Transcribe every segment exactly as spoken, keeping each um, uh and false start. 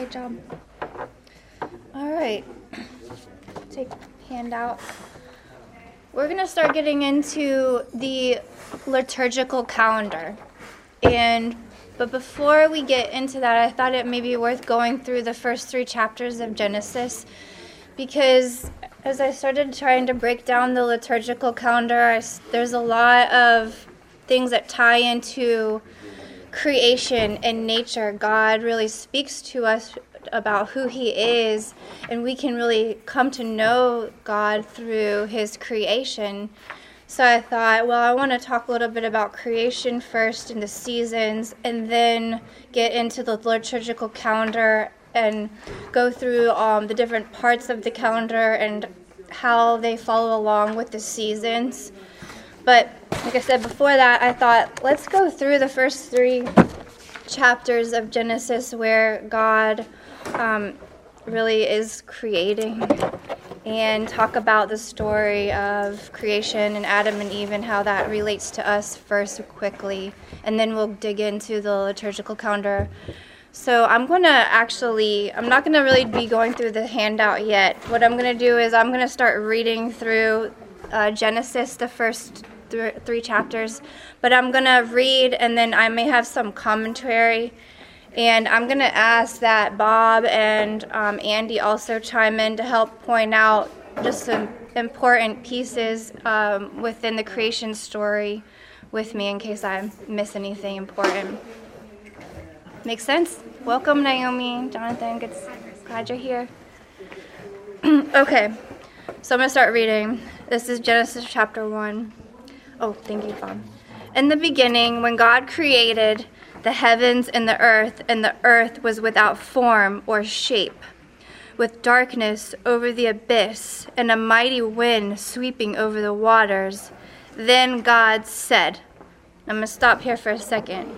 Great job. All right. Take handout. We're going to start getting into the liturgical calendar. And but before we get into that, I thought it may be worth going through the first three chapters of Genesis, because as I started trying to break down the liturgical calendar, I, there's a lot of things that tie into creation and nature. God really speaks to us about who he is, and we can really come to know God through his creation. So I thought, well, I want to talk a little bit about creation first and the seasons, and then get into the liturgical calendar and go through um, the different parts of the calendar and how they follow along with the seasons. But like I said before that, I thought, let's go through the first three chapters of Genesis where God um, really is creating, and talk about the story of creation and Adam and Eve and how that relates to us first quickly, and then we'll dig into the liturgical calendar. So I'm going to actually, I'm not going to really be going through the handout yet. What I'm going to do is I'm going to start reading through uh, Genesis, the first th- three chapters, but I'm going to read, and then I may have some commentary. And I'm going to ask that Bob and um, Andy also chime in to help point out just some important pieces um, within the creation story with me in case I miss anything important. Make sense? Welcome, Naomi, Jonathan. Good, glad you're here. Okay, so I'm going to start reading. This is Genesis chapter one. Oh, thank you, Bob. In the beginning, when God created the heavens and the earth, and the earth was without form or shape, with darkness over the abyss, and a mighty wind sweeping over the waters. Then God said, I'm going to stop here for a second,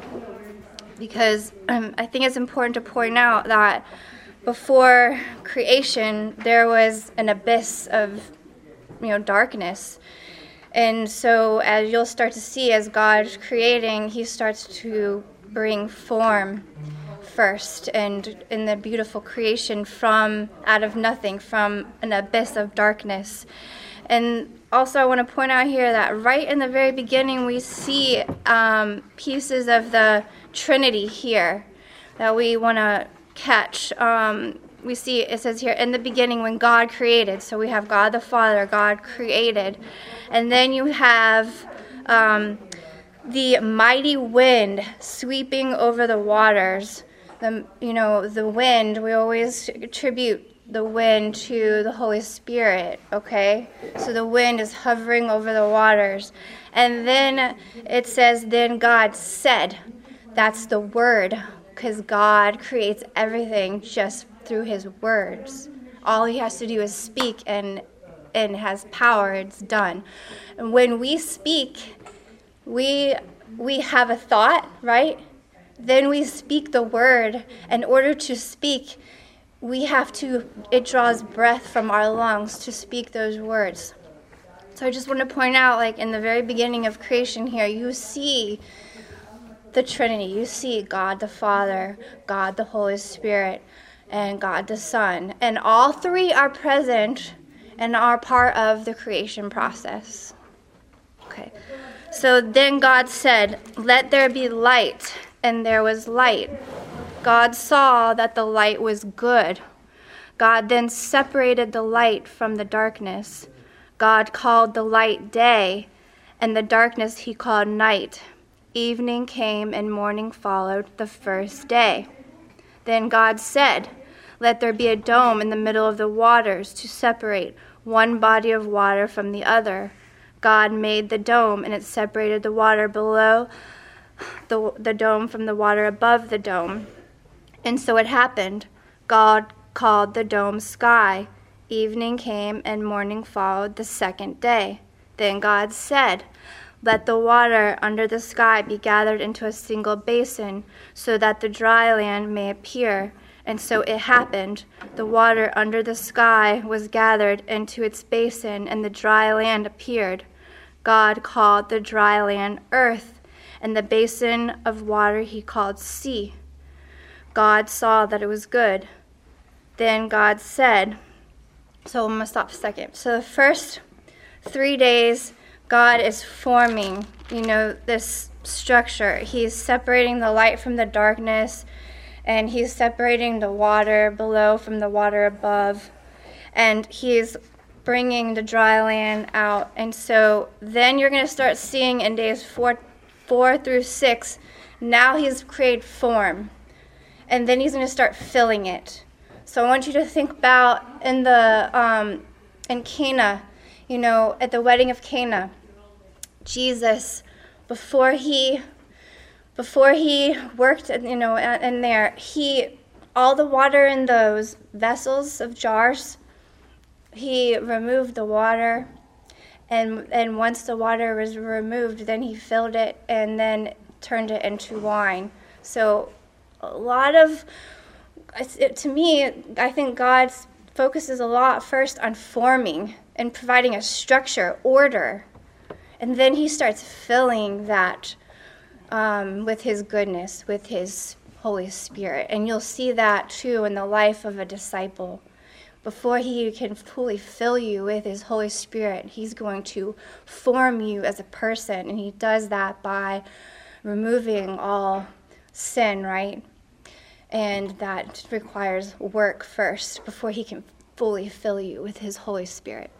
because um, I think it's important to point out that before creation, there was an abyss of, you know, darkness. And so as you'll start to see, as God's creating, he starts to bring form first, and in the beautiful creation from out of nothing, from an abyss of darkness. And also I want to point out here that right in the very beginning we see um, pieces of the Trinity here that we want to catch. Um, we see it says here, in the beginning when God created. So we have God the Father, God created. And then you have um, the mighty wind sweeping over the waters. The, you know, the wind, we always attribute the wind to the Holy Spirit, okay? So the wind is hovering over the waters. And then it says, then God said. That's the word, because God creates everything just through his words. All he has to do is speak, and and has power. It's done. And when we speak, we we have a thought, right? Then we speak the word. In order to speak, we have to, it draws breath from our lungs to speak those words. So I just want to point out, like in the very beginning of creation here, you see the Trinity. You see God the Father, God the Holy Spirit, and God the Son. And all three are present and are part of the creation process. Okay. So then God said, let there be light, and there was light. God saw that the light was good. God then separated the light from the darkness. God called the light day, and the darkness he called night. Evening came and morning followed the first day. Then God said, let there be a dome in the middle of the waters to separate one body of water from the other. God made the dome, and it separated the water below the, the dome from the water above the dome. And so it happened. God called the dome sky. Evening came and morning followed the second day. Then God said, let the water under the sky be gathered into a single basin, so that the dry land may appear. And so it happened. The water under the sky was gathered into its basin, and the dry land appeared. God called the dry land earth, and the basin of water he called sea. God saw that it was good. Then God said, so I'm going to stop a second. So the first three days, God is forming, you know, this structure. He's separating the light from the darkness, and he's separating the water below from the water above, and he's bringing the dry land out. And so then you're going to start seeing in days four, four through six, now he's created form, and then he's going to start filling it. So I want you to think about in the um, in Cana, you know, at the wedding of Cana, Jesus, before he before he worked, you know, in there, he all the water in those vessels of jars, he removed the water, and and once the water was removed, then he filled it and then turned it into wine. So a lot of It, to me, I think God focuses a lot first on forming and providing a structure, order, and then he starts filling that um, with his goodness, with his Holy Spirit. And you'll see that too in the life of a disciple. Before he can fully fill you with his Holy Spirit, he's going to form you as a person, and he does that by removing all sin, right? And that requires work first before he can fully fill you with his Holy Spirit.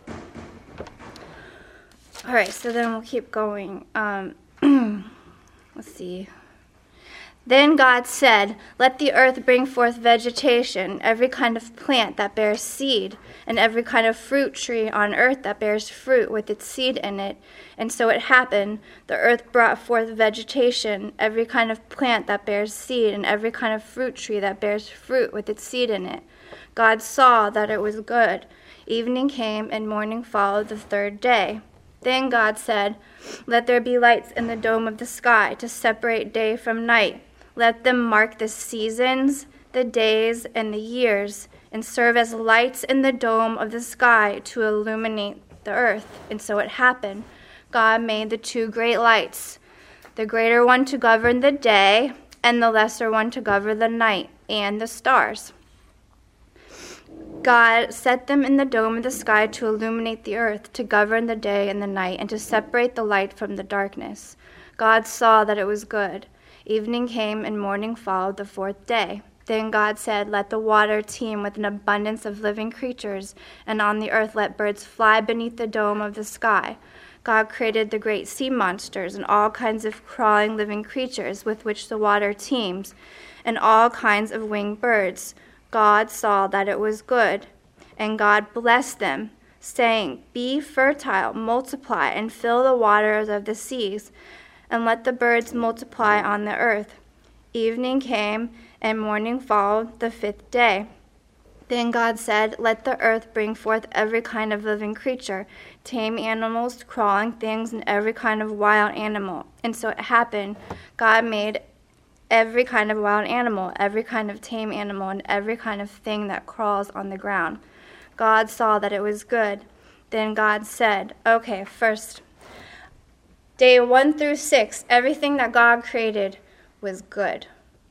All right, so then we'll keep going. Um, let's see. Then God said, "Let the earth bring forth vegetation, every kind of plant that bears seed, and every kind of fruit tree on earth that bears fruit with its seed in it." And so it happened. The earth brought forth vegetation, every kind of plant that bears seed, and every kind of fruit tree that bears fruit with its seed in it. God saw that it was good. Evening came, and morning followed the third day. Then God said, "Let there be lights in the dome of the sky to separate day from night. Let them mark the seasons, the days, and the years, and serve as lights in the dome of the sky to illuminate the earth." And so it happened. God made the two great lights, the greater one to govern the day, and the lesser one to govern the night, and the stars. God set them in the dome of the sky to illuminate the earth, to govern the day and the night, and to separate the light from the darkness. God saw that it was good. Evening came, and morning followed the fourth day. Then God said, "Let the water teem with an abundance of living creatures, and on the earth let birds fly beneath the dome of the sky." God created the great sea monsters and all kinds of crawling living creatures with which the water teems, and all kinds of winged birds. God saw that it was good, and God blessed them, saying, "Be fertile, multiply, and fill the waters of the seas, and let the birds multiply on the earth." Evening came, and morning followed the fifth day. Then God said, "Let the earth bring forth every kind of living creature, tame animals, crawling things, and every kind of wild animal." And so it happened. God made every kind of wild animal, every kind of tame animal, and every kind of thing that crawls on the ground. God saw that it was good. Then God said, okay, first, day one through six, everything that God created was good.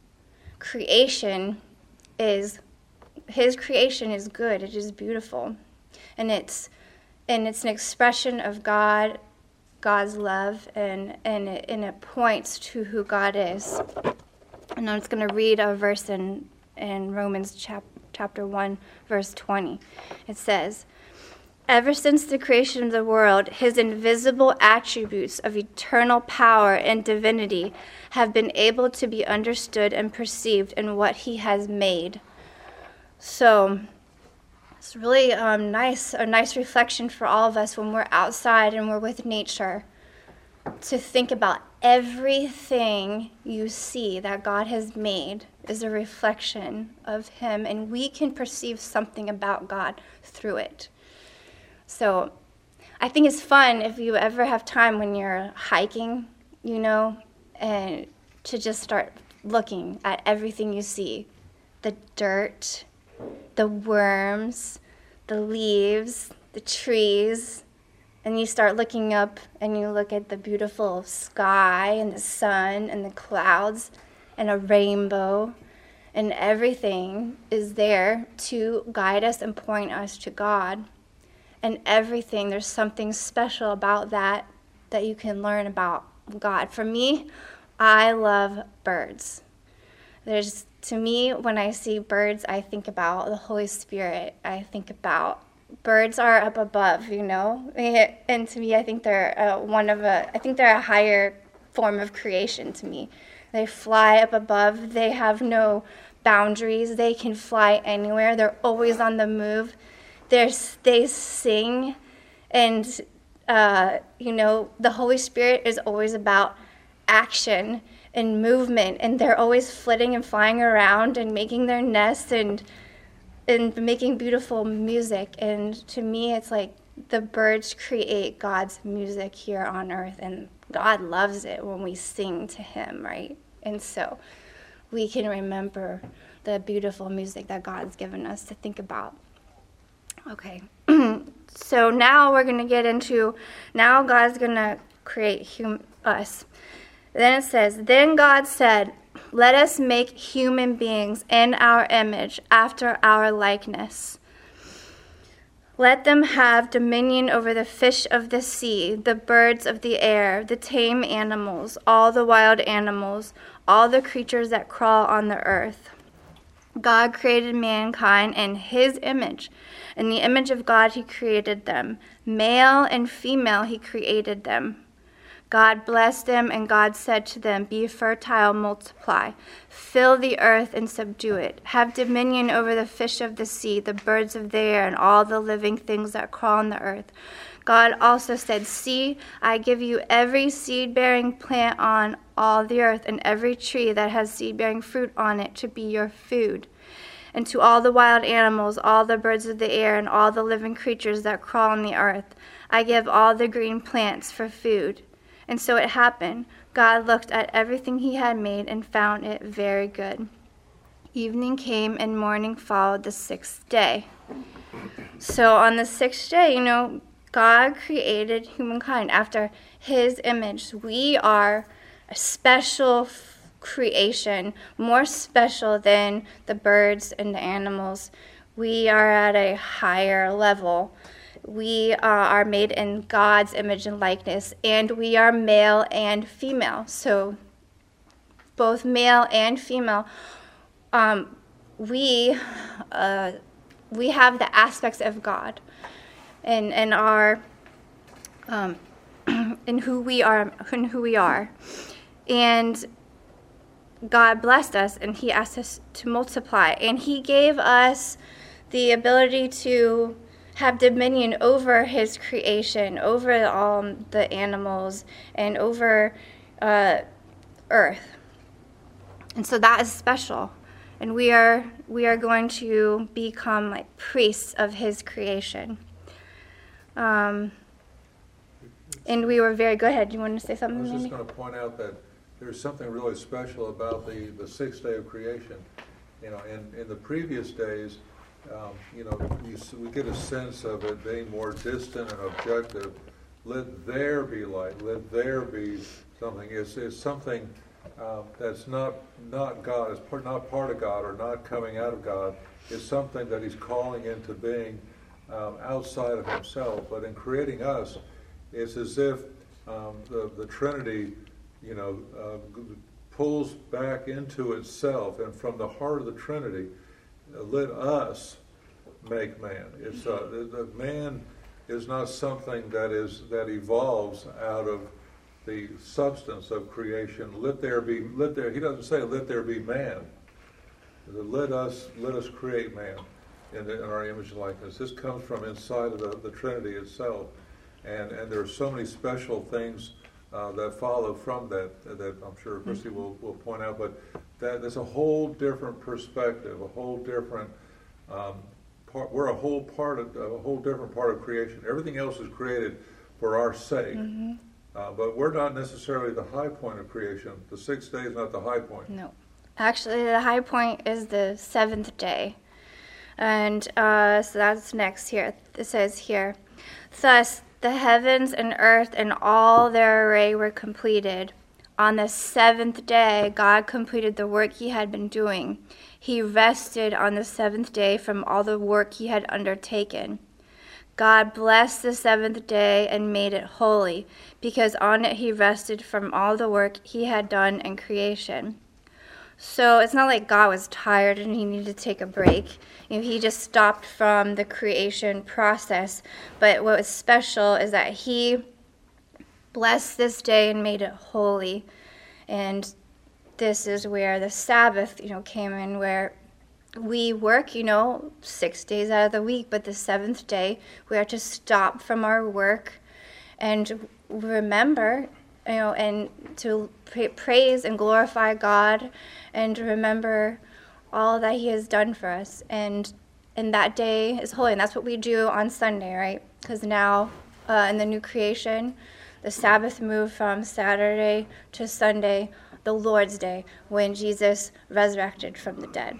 Creation is, his creation is good. It is beautiful. And it's and it's an expression of God, God's love, and, and, it, and it points to who God is. And I'm just going to read a verse in, in Romans chap, chapter one, verse twenty. It says, "Ever since the creation of the world, his invisible attributes of eternal power and divinity have been able to be understood and perceived in what he has made." So it's really um, nice, a nice reflection for all of us when we're outside and we're with nature, to think about everything you see that God has made is a reflection of him, and we can perceive something about God through it. So I think it's fun if you ever have time when you're hiking, you know, and to just start looking at everything you see. The dirt, the worms, the leaves, the trees, and you start looking up and you look at the beautiful sky and the sun and the clouds and a rainbow, And everything is there to guide us and point us to God. And everything, there's something special about that that you can learn about God. For me, I love birds. There's, to me, when I see birds, I think about the Holy Spirit. I think about birds are up above, you know? And to me, I think they're uh, one of a, I think they're a higher form of creation to me. They fly up above. They have no boundaries. They can fly anywhere. They're always on the move. They're, they sing. And, uh, you know, the Holy Spirit is always about action and movement. And they're always flitting and flying around and making their nests and, and making beautiful music. And to me, it's like the birds create God's music here on earth. And God loves it when we sing to him, right? And so we can remember the beautiful music that God's given us to think about. Okay, so now we're going to get into, now God's going to create hum- us. Then it says, then God said, let us make human beings in our image, after our likeness. Let them have dominion over the fish of the sea, the birds of the air, the tame animals, all the wild animals, all the creatures that crawl on the earth. God created mankind in his image. In the image of God he created them. Male and female he created them. God blessed them, and God said to them, be fertile, multiply, fill the earth and subdue it. Have dominion over the fish of the sea, the birds of the air, and all the living things that crawl on the earth. God also said, see, I give you every seed-bearing plant on all the earth, and every tree that has seed-bearing fruit on it to be your food. And to all the wild animals, all the birds of the air, and all the living creatures that crawl on the earth, I give all the green plants for food. And so it happened. God looked at everything he had made and found it very good. Evening came and morning followed the sixth day. So on the sixth day, you know, God created humankind after his image. We are a special f- creation, more special than the birds and the animals. We are at a higher level. We uh, are made in God's image and likeness, and we are male and female. So both male and female, um, we uh, we have the aspects of God and and our um, in who we are, in who we are, and God blessed us, and he asked us to multiply, and he gave us the ability to have dominion over his creation, over all the animals, and over uh, earth. And so that is special. And we are we are going to become like priests of his creation. Um, and we were very, go ahead, do you want to say something, I was Andy? just going to point out that there's something really special about the, the sixth day of creation. You know, in, in the previous days, Um, you know, you, we get a sense of it being more distant and objective. Let there be light. Let there be something. It's, it's something um, that's not not God. It's part, not part of God or not coming out of God. It's something that he's calling into being um, outside of himself. But in creating us, it's as if um, the, the Trinity, you know, uh, pulls back into itself, and from the heart of the Trinity, let us make man. It's uh, the, the man is not something that is that evolves out of the substance of creation. Let there be. Let there. He doesn't say let there be man. Let us let us create man in, the, in our image and likeness. This comes from inside of the, the Trinity itself, and and there are so many special things uh, that follow from that that I'm sure Christy will will point out, but. That there's a whole different perspective, a whole different um, part. We're a whole part of a whole different part of creation. Everything else is created for our sake, mm-hmm. uh, but we're not necessarily the high point of creation. The sixth day is not the high point. No, actually, the high point is the seventh day, and uh, so that's next here. It says here, thus the heavens and earth and all their array were completed. On the seventh day, God completed the work he had been doing. He rested on the seventh day from all the work he had undertaken. God blessed the seventh day and made it holy, because on it he rested from all the work he had done in creation. So it's not like God was tired and he needed to take a break. You know, he just stopped from the creation process. But what was special is that he blessed this day and made it holy. And this is where the Sabbath, you know, came in, where we work, you know, six days out of the week, but the seventh day we are to stop from our work and remember, you know, and to pra- praise and glorify God and remember all that he has done for us. And and that day is holy, and that's what we do on Sunday, right? Because now uh, in the new creation, the Sabbath moved from Saturday to Sunday, the Lord's Day, when Jesus resurrected from the dead.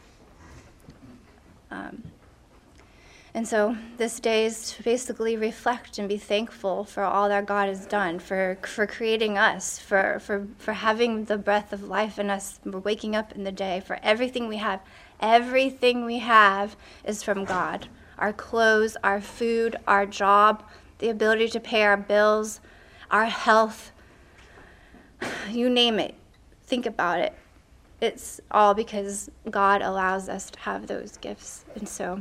Um, and so this day is to basically reflect and be thankful for all that God has done, for for creating us, for, for, for having the breath of life in us, for waking up in the day, for everything we have. Everything we have is from God. Our clothes, our food, our job, the ability to pay our bills, our health, you name it. Think about it. It's all because God allows us to have those gifts. And so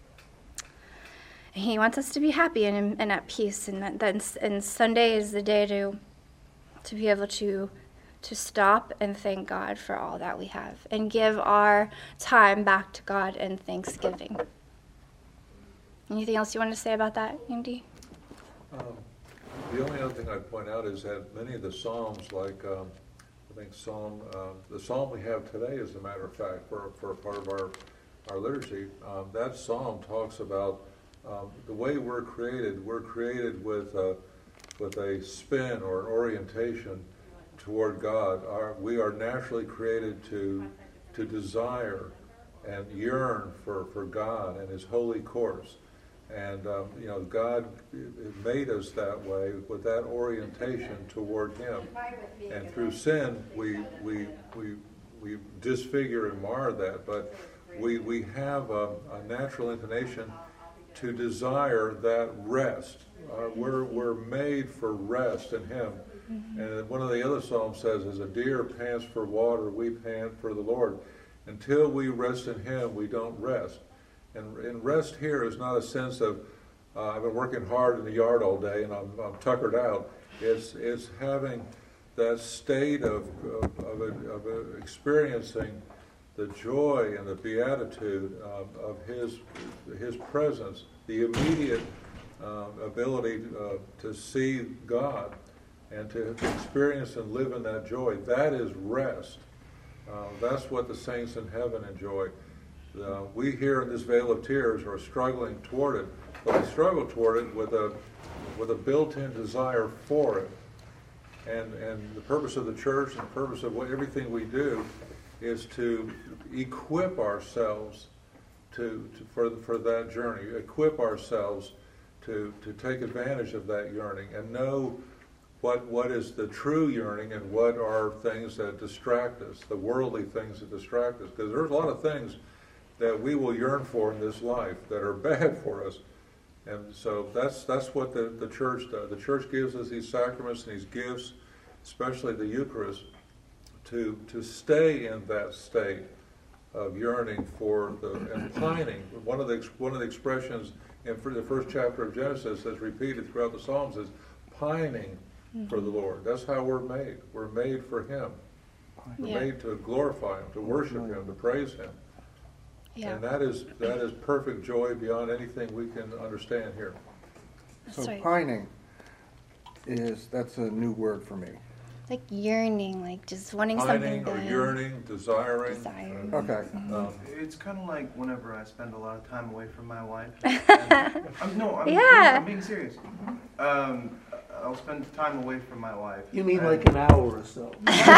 he wants us to be happy and, and at peace. And that, that and Sunday is the day to to be able to to stop and thank God for all that we have and give our time back to God in thanksgiving. Anything else you want to say about that, Andy? Um, the only other thing I'd point out is that many of the Psalms, like um, I think Psalm, uh, the Psalm we have today, as a matter of fact, for, for a part of our, our liturgy, um, that Psalm talks about um, the way we're created. We're created with a, with a spin or an orientation toward God. Our, we are naturally created to to desire and yearn for, for God and his holy course. And, um, you know, God made us that way with that orientation toward him. And through sin, we we we we disfigure and mar that. But we we have a, a natural inclination to desire that rest. Uh, we're we're made for rest in him. And one of the other Psalms says, as a deer pants for water, we pant for the Lord. Until we rest in him, we don't rest. And, and rest here is not a sense of, uh, I've been working hard in the yard all day and I'm, I'm tuckered out. It's, it's having that state of, of, of, a, of a experiencing the joy and the beatitude um, of his, his presence, the immediate uh, ability uh, to see God and to experience and live in that joy. That is rest. Uh, that's what the saints in heaven enjoy. Uh, we here in this vale of tears are struggling toward it, but we struggle toward it with a with a built-in desire for it. And and the purpose of the church and the purpose of what, everything we do is to equip ourselves to, to for for that journey, equip ourselves to to take advantage of that yearning and know what what is the true yearning and what are things that distract us, the worldly things that distract us. Because there's a lot of things that we will yearn for in this life that are bad for us. And so that's that's what the, the church does. The church gives us these sacraments and these gifts, especially the Eucharist, to to stay in that state of yearning for the and pining. One of the one of the expressions in the first chapter of Genesis that's repeated throughout the Psalms is pining mm-hmm. for the Lord. That's how we're made. We're made for him. We're yeah. made to glorify him, to worship him, to praise him. Yeah. And that is that is perfect joy beyond anything we can understand here. That's so right. Pining is, that's a new word for me. Like yearning, like just wanting pining something good. Or yearning, desiring. Desiring. Uh, okay. Mm-hmm. Um, it's kind of like whenever I spend a lot of time away from my wife. I'm, no, I'm, yeah. I'm being serious. Um, I'll spend time away from my wife. You mean and, like an hour or so?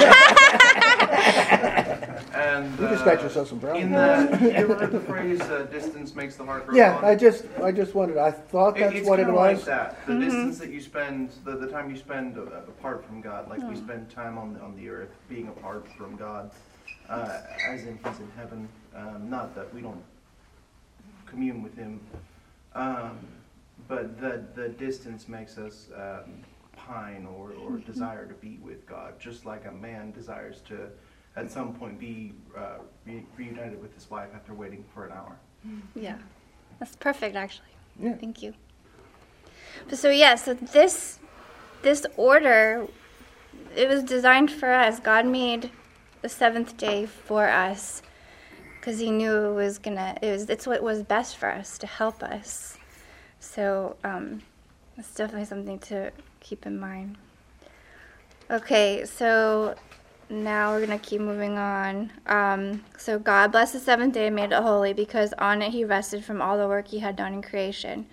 And you just uh, got yourself some brownies. In the, you ever heard the phrase uh, "distance makes the heart grow Yeah, fonder"? I just, I just wondered. I thought that's it's what it was. Like that. The mm-hmm. distance that you spend, the, the time you spend uh, apart from God, like mm. we spend time on the, on the earth, being apart from God. uh, as in he's in heaven. Um, not that we don't commune with him, um, but the the distance makes us um, pine or, or desire to be with God, just like a man desires to, at some point, be uh, re- reunited with his wife after waiting for an hour. Yeah, that's perfect, actually. Yeah. Thank you. But so yeah, so this this order, it was designed for us. God made the seventh day for us because He knew it was gonna. It was. It's what was best for us to help us. So um, it's definitely something to keep in mind. Okay, so now we're going to keep moving on. Um, so God blessed the seventh day and made it holy because on it He rested from all the work He had done in creation.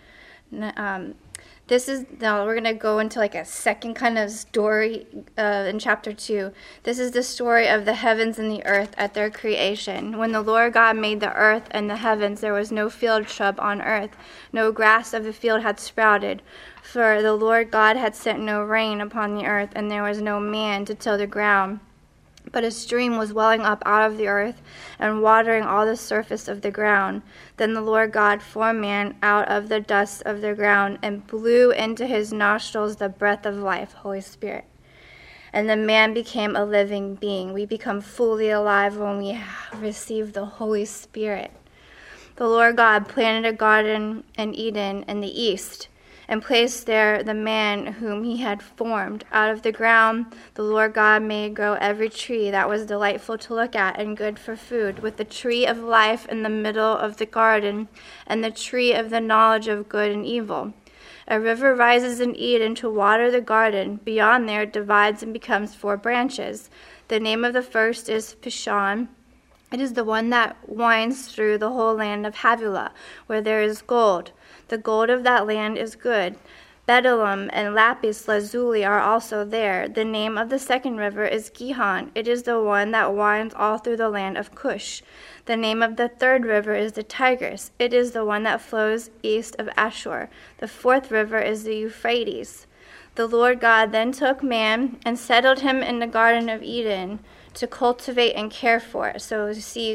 Um, this is, now we're going to go into like a second kind of story uh, in chapter two. This is the story of the heavens and the earth at their creation. When the Lord God made the earth and the heavens, there was no field shrub on earth. No grass of the field had sprouted. For the Lord God had sent no rain upon the earth, and there was no man to till the ground. But a stream was welling up out of the earth and watering all the surface of the ground. Then the Lord God formed man out of the dust of the ground and blew into his nostrils the breath of life, Holy Spirit. And the man became a living being. We become fully alive when we receive the Holy Spirit. The Lord God planted a garden in Eden in the east, and placed there the man whom He had formed. Out of the ground the Lord God made grow every tree that was delightful to look at and good for food, with the tree of life in the middle of the garden, and the tree of the knowledge of good and evil. A river rises in Eden to water the garden. Beyond there it divides and becomes four branches. The name of the first is Pishon. It is the one that winds through the whole land of Havilah, where there is gold. The gold of that land is good. Bdellium and lapis lazuli are also there. The name of the second river is Gihon. It is the one that winds all through the land of Cush. The name of the third river is the Tigris. It is the one that flows east of Ashur. The fourth river is the Euphrates. The Lord God then took man and settled him in the Garden of Eden to cultivate and care for it. So you see,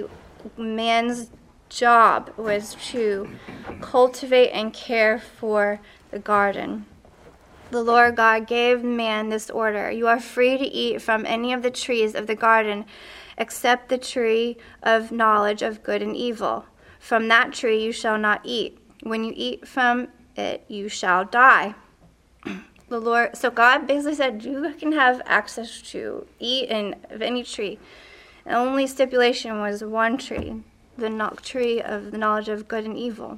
man's job was to cultivate and care for the garden. The Lord God gave man this order: you are free to eat from any of the trees of the garden except the tree of knowledge of good and evil. From that tree you shall not eat. When you eat from it, you shall die. The Lord, so God basically said you can have access to eat in, of any tree. The only stipulation was one tree, the tree of the knowledge of good and evil.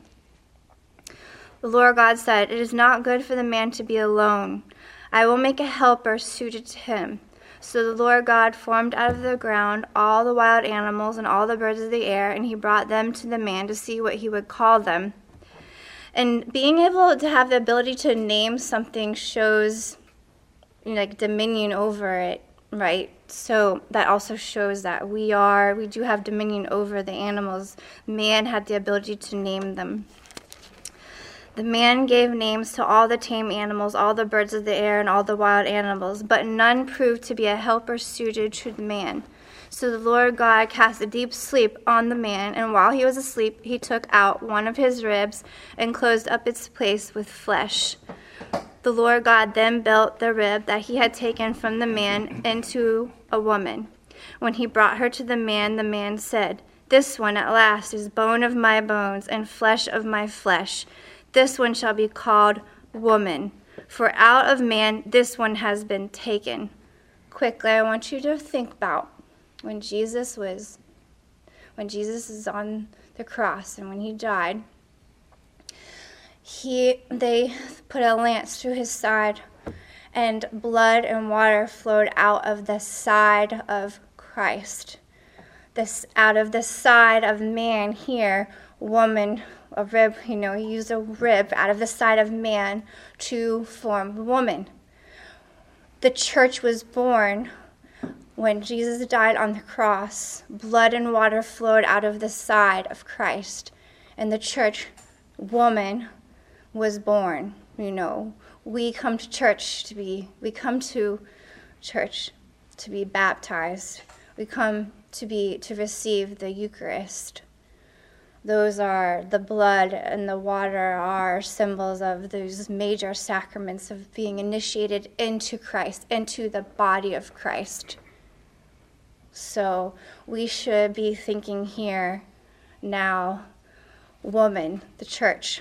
The Lord God said, it is not good for the man to be alone. I will make a helper suited to him. So the Lord God formed out of the ground all the wild animals and all the birds of the air, and He brought them to the man to see what he would call them. And being able to have the ability to name something shows, you know, like dominion over it, right? So that also shows that we are, we do have dominion over the animals. Man had the ability to name them. The man gave names to all the tame animals, all the birds of the air, and all the wild animals, but none proved to be a helper suited to the man. So the Lord God cast a deep sleep on the man, and while he was asleep, He took out one of his ribs and closed up its place with flesh. The Lord God then built the rib that He had taken from the man into a woman. When He brought her to the man, the man said, this one at last is bone of my bones and flesh of my flesh. This one shall be called woman, for out of man this one has been taken. Quickly, I want you to think about when Jesus was, when Jesus is on the cross and when He died. He, they put a lance through His side, and blood and water flowed out of the side of Christ. This out of the side of man here, woman, a rib, you know, he used a rib out of the side of man to form woman. The church was born when Jesus died on the cross. Blood and water flowed out of the side of Christ, and the church, woman, was born. You know, we come to church to be, we come to church to be baptized. We come to be to receive the Eucharist. Those are the blood and the water are symbols of those major sacraments of being initiated into Christ, into the body of Christ. So we should be thinking here now, woman, the church.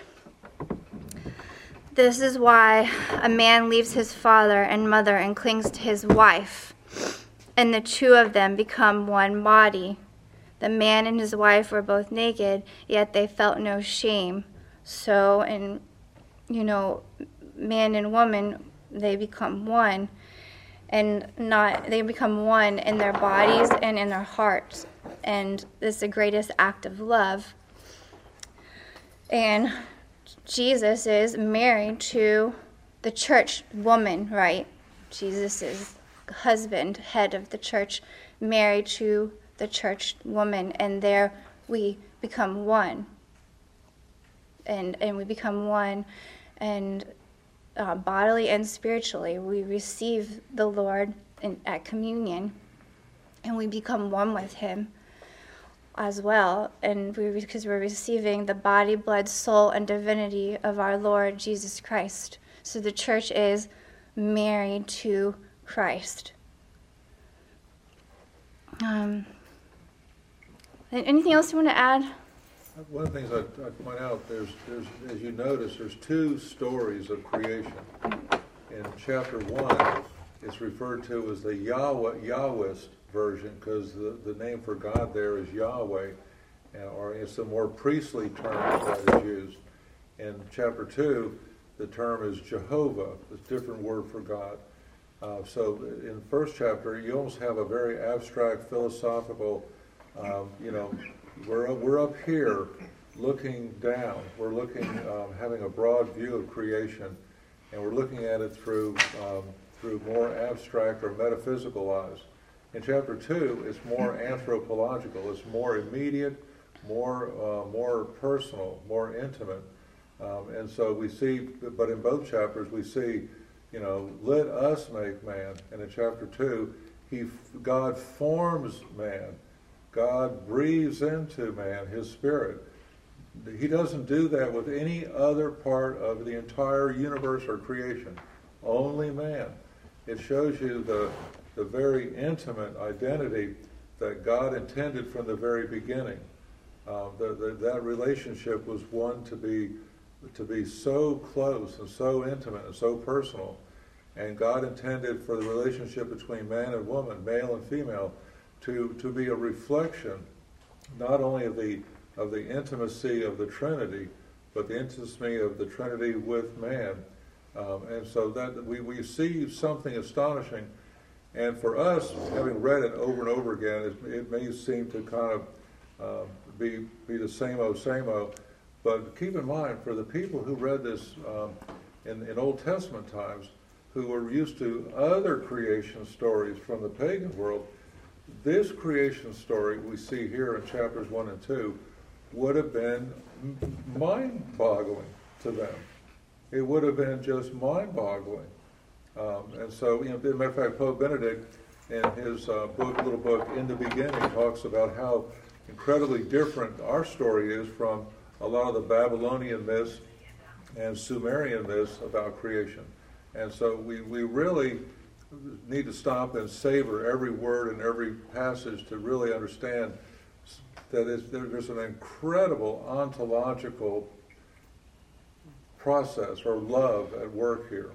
This is why a man leaves his father and mother and clings to his wife, and the two of them become one body. The man and his wife were both naked, yet they felt no shame. So, and you know, man and woman, they become one, and not they become one in their bodies and in their hearts, and it's the greatest act of love. And Jesus is married to the church woman, right? Jesus is husband, head of the church, married to the church woman, and there we become one. And and we become one, and uh, bodily and spiritually, we receive the Lord in, at communion, and we become one with Him as well. And we because we're receiving the body, blood, soul, and divinity of our Lord Jesus Christ. So the church is married to Christ. Um. Anything else you want to add? One of the things I, I point out, there's, there's, as you notice, there's two stories of creation. In chapter one, it's referred to as the Yahweh, Yahwist version, because the, the name for God there is Yahweh, or it's a more priestly term that is used. In chapter two, the term is Jehovah, it's a different word for God. Uh, so in the first chapter, you almost have a very abstract philosophical Um, you know, we're we're up here looking down. We're looking, um, having a broad view of creation, and we're looking at it through um, through more abstract or metaphysical eyes. In chapter two, it's more anthropological. It's more immediate, more uh, more personal, more intimate. Um, and so we see, but in both chapters we see, you know, let us make man. And in chapter two, he God forms man. God breathes into man his spirit. He doesn't do that with any other part of the entire universe or creation. Only man. It shows you the, the very intimate identity that God intended from the very beginning. Uh, the, the, that relationship was one to be to be so close and so intimate and so personal. And God intended for the relationship between man and woman, male and female, to, to be a reflection not only of the of the intimacy of the Trinity, but the intimacy of the Trinity with man. Um, and so that we, we see something astonishing. And for us, having read it over and over again, it, it may seem to kind of uh, be be the same-o, same-o. But keep in mind, for the people who read this um, in, in Old Testament times, who were used to other creation stories from the pagan world, this creation story we see here in chapters one and two would have been mind-boggling to them. It would have been just mind-boggling. Um, and so, you know, as a matter of fact, Pope Benedict, in his uh, book, little book, In the Beginning, talks about how incredibly different our story is from a lot of the Babylonian myths and Sumerian myths about creation. And so we, we really need to stop and savor every word and every passage to really understand that it's, there, there's an incredible ontological process or love at work here.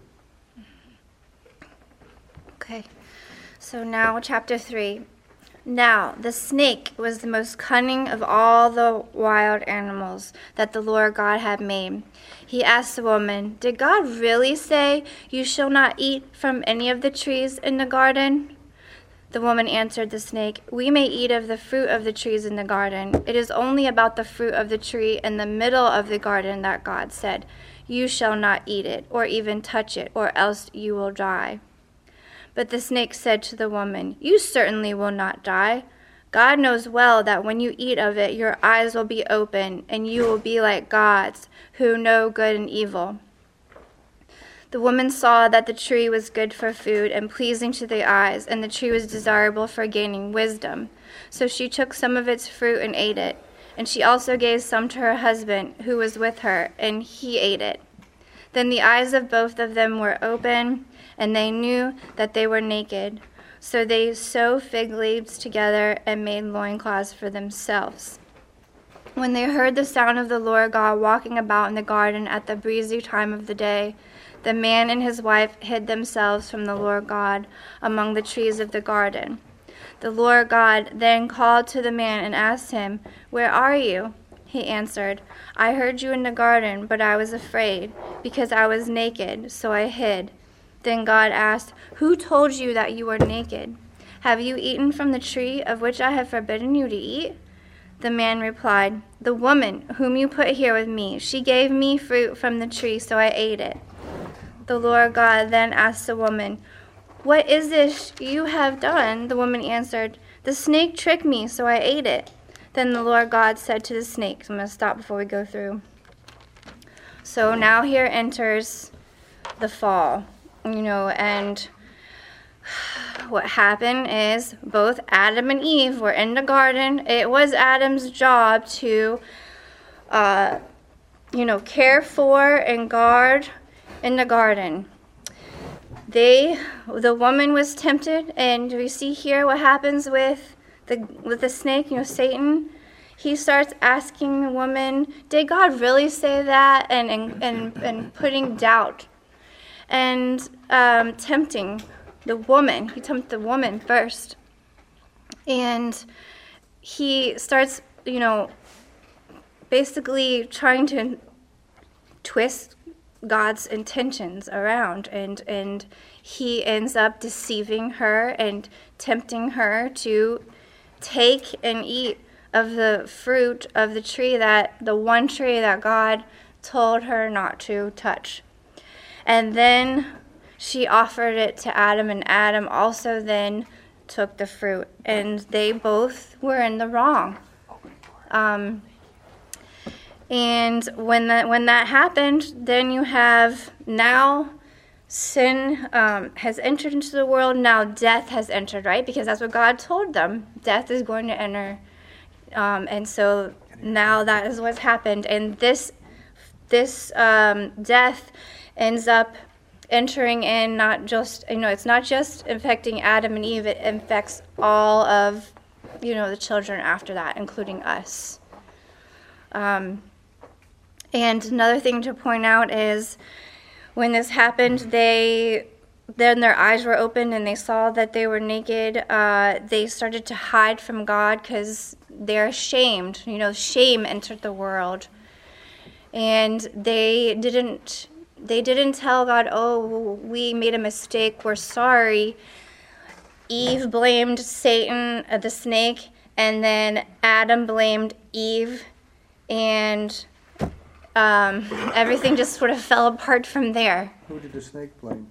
Okay, so now chapter three. Now the snake was the most cunning of all the wild animals that the Lord God had made. He asked the woman, "Did God really say, 'You shall not eat from any of the trees in the garden'?" The woman answered the snake, "We may eat of the fruit of the trees in the garden. It is only about the fruit of the tree in the middle of the garden that God said, 'You shall not eat it, or even touch it, or else you will die.'" But the snake said to the woman, "You certainly will not die. God knows well that when you eat of it, your eyes will be open, and you will be like gods, who know good and evil." The woman saw that the tree was good for food and pleasing to the eyes, and the tree was desirable for gaining wisdom. So she took some of its fruit and ate it. And she also gave some to her husband, who was with her, and he ate it. Then the eyes of both of them were open, and they knew that they were naked. So they sewed fig leaves together and made loincloths for themselves. When they heard the sound of the Lord God walking about in the garden at the breezy time of the day, the man and his wife hid themselves from the Lord God among the trees of the garden. The Lord God then called to the man and asked him, "Where are you?" He answered, "I heard you in the garden, but I was afraid, because I was naked, so I hid." Then God asked, "Who told you that you were naked? Have you eaten from the tree of which I have forbidden you to eat?" The man replied, "The woman whom you put here with me, she gave me fruit from the tree, so I ate it." The Lord God then asked the woman, "What is this you have done?" The woman answered, "The snake tricked me, so I ate it." Then the Lord God said to the snake, so I'm going to stop before we go through. So now here enters the fall, you know, and what happened is both Adam and Eve were in the garden. It was Adam's job to, uh, you know, care for and guard in the garden. They, the woman was tempted, and we see here what happens with the with the snake, you know, Satan. He starts asking the woman, "Did God really say that?" and and and, and putting doubt and um, tempting the woman. He tempted the woman first, and he starts, you know, basically trying to twist God's intentions around, and and he ends up deceiving her and tempting her to take and eat of the fruit of the tree, that the one tree that God told her not to touch. And then she offered it to Adam, and Adam also then took the fruit, and they both were in the wrong. Um, and when that when that happened, then you have now sin um, has entered into the world. Now death has entered, right? Because that's what God told them. Death is going to enter. Um, and so now that is what's happened. And this this um, death ends up entering in, not just, you know, it's not just infecting Adam and Eve, it infects all of, you know, the children after that, including us. Um, and another thing to point out is when this happened, they then their eyes were opened and they saw that they were naked. Uh, they started to hide from God because they're ashamed. You know, shame entered the world, and they didn't. They didn't tell God, "Oh, we made a mistake. We're sorry." Eve blamed Satan, uh, the snake, and then Adam blamed Eve, and um, everything just sort of fell apart from there. Who did the snake blame?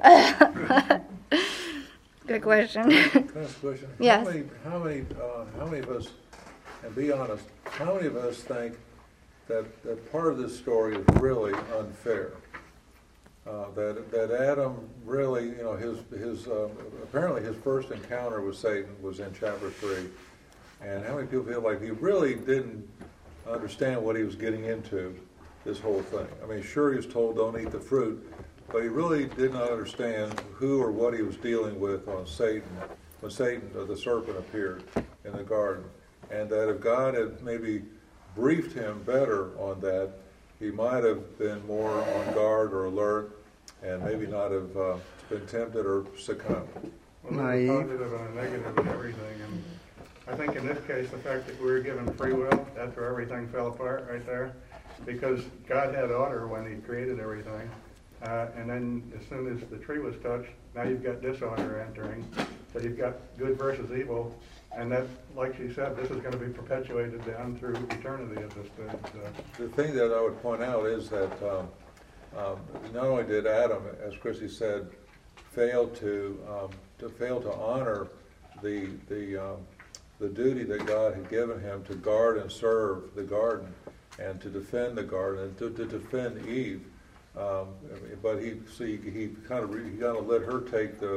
Good question. Can I ask a question? Yes. How many, how many, uh, how many of us, and be honest, how many of us think that, that part of this story is really unfair? Uh, that that Adam really, you know, his his uh, apparently his first encounter with Satan was in chapter three, and how many people feel like he really didn't understand what he was getting into, this whole thing? I mean, sure, he was told don't eat the fruit, but he really did not understand who or what he was dealing with on Satan when Satan, or the serpent, appeared in the garden, and that if God had maybe briefed him better on that, he might have been more on guard or alert, and maybe not have uh, been tempted or succumbed. Well, there's a positive and a negative in everything, and I think in this case, the fact that we were given free will, that's where everything fell apart right there, because God had order when he created everything, uh, and then as soon as the tree was touched, now you've got disorder entering, so you've got good versus evil. And that, like she said, this is going to be perpetuated down through eternity at this thing. So. The thing that I would point out is that um, um, not only did Adam, as Chrissy said, fail to um, to fail to honor the the um, the duty that God had given him to guard and serve the garden and to defend the garden and to, to defend Eve, um, but he see he kind of he kind of let her take the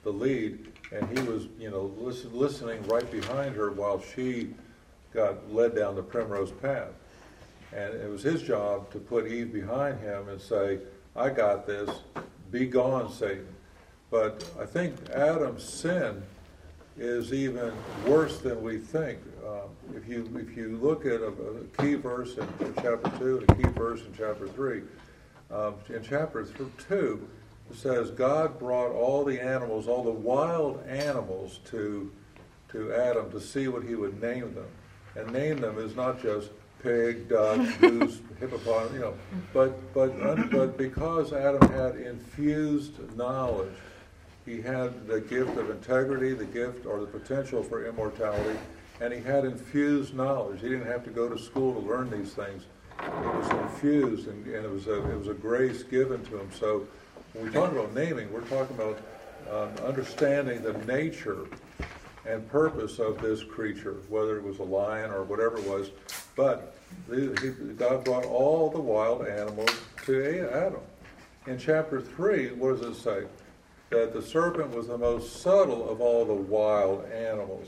the lead, and he was, you know, listen, listening right behind her while she got led down the primrose path. And it was his job to put Eve behind him and say, I got this, be gone, Satan. But I think Adam's sin is even worse than we think. Um, if you if you look at a, a key verse in chapter two and a key verse in chapter three, um, in chapter two, it says God brought all the animals, all the wild animals to to Adam to see what he would name them. And name them is not just pig, duck, goose, hippopotamus, you know, but but but because Adam had infused knowledge, he had the gift of integrity, the gift or the potential for immortality, and he had infused knowledge. He didn't have to go to school to learn these things. It was infused, and, and it was a it was a grace given to him. So when we talk about naming, we're talking about um, understanding the nature and purpose of this creature, whether it was a lion or whatever it was. But the, he, God brought all the wild animals to Adam. In chapter three, what does it say? That the serpent was the most subtle of all the wild animals.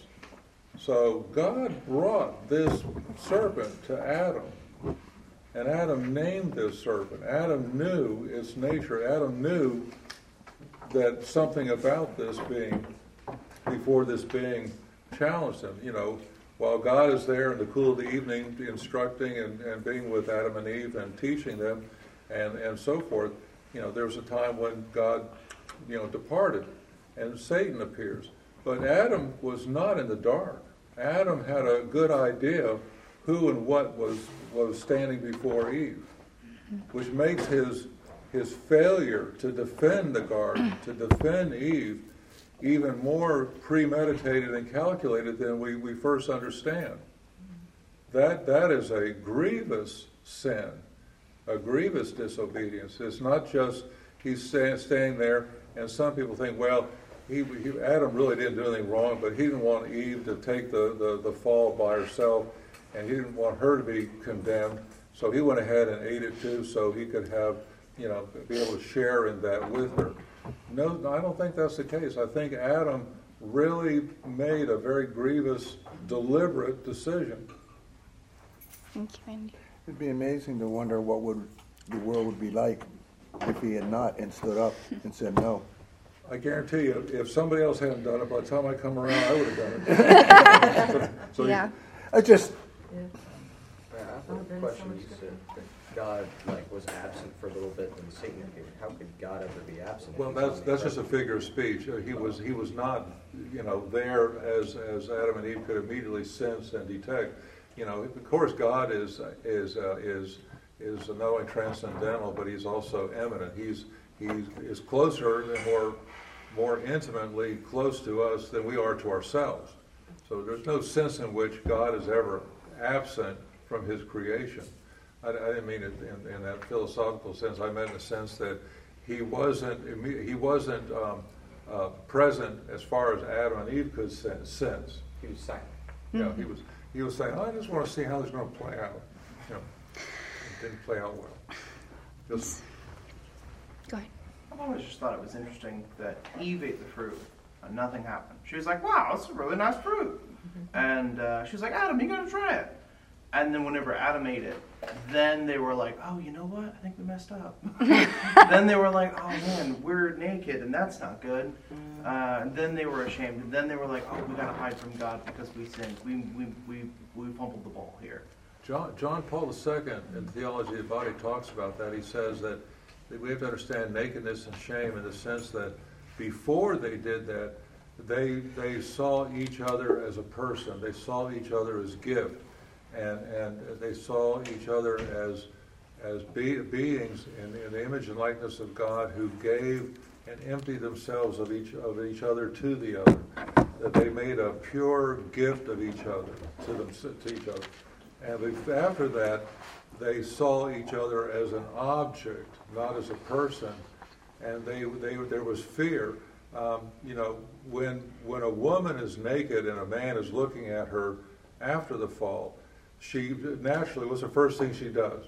So God brought this serpent to Adam. And Adam named this serpent. Adam knew its nature. Adam knew that something about this being, before this being challenged him. You know, while God is there in the cool of the evening instructing and, and being with Adam and Eve and teaching them and, and so forth, you know, there was a time when God, you know, departed and Satan appears. But Adam was not in the dark. Adam had a good idea who and what was, was standing before Eve, which makes his his failure to defend the garden, to defend Eve, even more premeditated and calculated than we, we first understand. That that is a grievous sin, a grievous disobedience. It's not just he's stay, staying there, and some people think, well, he, he, Adam really didn't do anything wrong, but he didn't want Eve to take the, the, the fall by herself, and he didn't want her to be condemned, so he went ahead and ate it too, so he could have, you know, be able to share in that with her. No, I don't think that's the case. I think Adam really made a very grievous, deliberate decision. Thank you, Andy. It'd be amazing to wonder what would the world would be like if he had not and stood up and said no. I guarantee you, if somebody else hadn't done it, by the time I come around, I would have done it. so, so Yeah. I just, Yeah, I've heard the question, you said that God like was absent for a little bit when Satan appeared. How could God ever be absent? if Well, he's that's that's just a omnipresent? figure of speech. Uh, He was he was not, you know, there as as Adam and Eve could immediately sense and detect. You know, of course, God is is uh, is is not only transcendental, but he's also immanent. He's he is closer and more more intimately close to us than we are to ourselves. So there's no sense in which God is ever absent from his creation. I, I didn't mean it in, in that philosophical sense. I meant in the sense that he wasn't he wasn't um, uh, present as far as Adam and Eve could sense. He was silent. Mm-hmm. Yeah, he was he was saying, I just want to see how this is going to play out. You know, it didn't play out well. Just, Go ahead. I've always just thought it was interesting that Eve ate the fruit and nothing happened. She was like, wow, this is a really nice fruit. And uh, she was like, Adam, you got to try it. And then whenever Adam ate it, then they were like, oh, you know what? I think we messed up. Then they were like, oh, man, we're naked, and that's not good. Uh, and then they were ashamed. And then they were like, oh, we got to hide from God because we sinned. We, we, we, we fumbled the ball here. John, John Paul the Second in Theology of the Body talks about that. He says that we have to understand nakedness and shame in the sense that before they did that, they they saw each other as a person. They saw each other as gift, and and they saw each other as as be, beings in, in the image and likeness of God who gave and emptied themselves of each of each other to the other. That they made a pure gift of each other to them to each other. And after that, they saw each other as an object, not as a person, and they they there was fear. Um, you know, when when a woman is naked and a man is looking at her after the fall, she naturally, what's the first thing she does?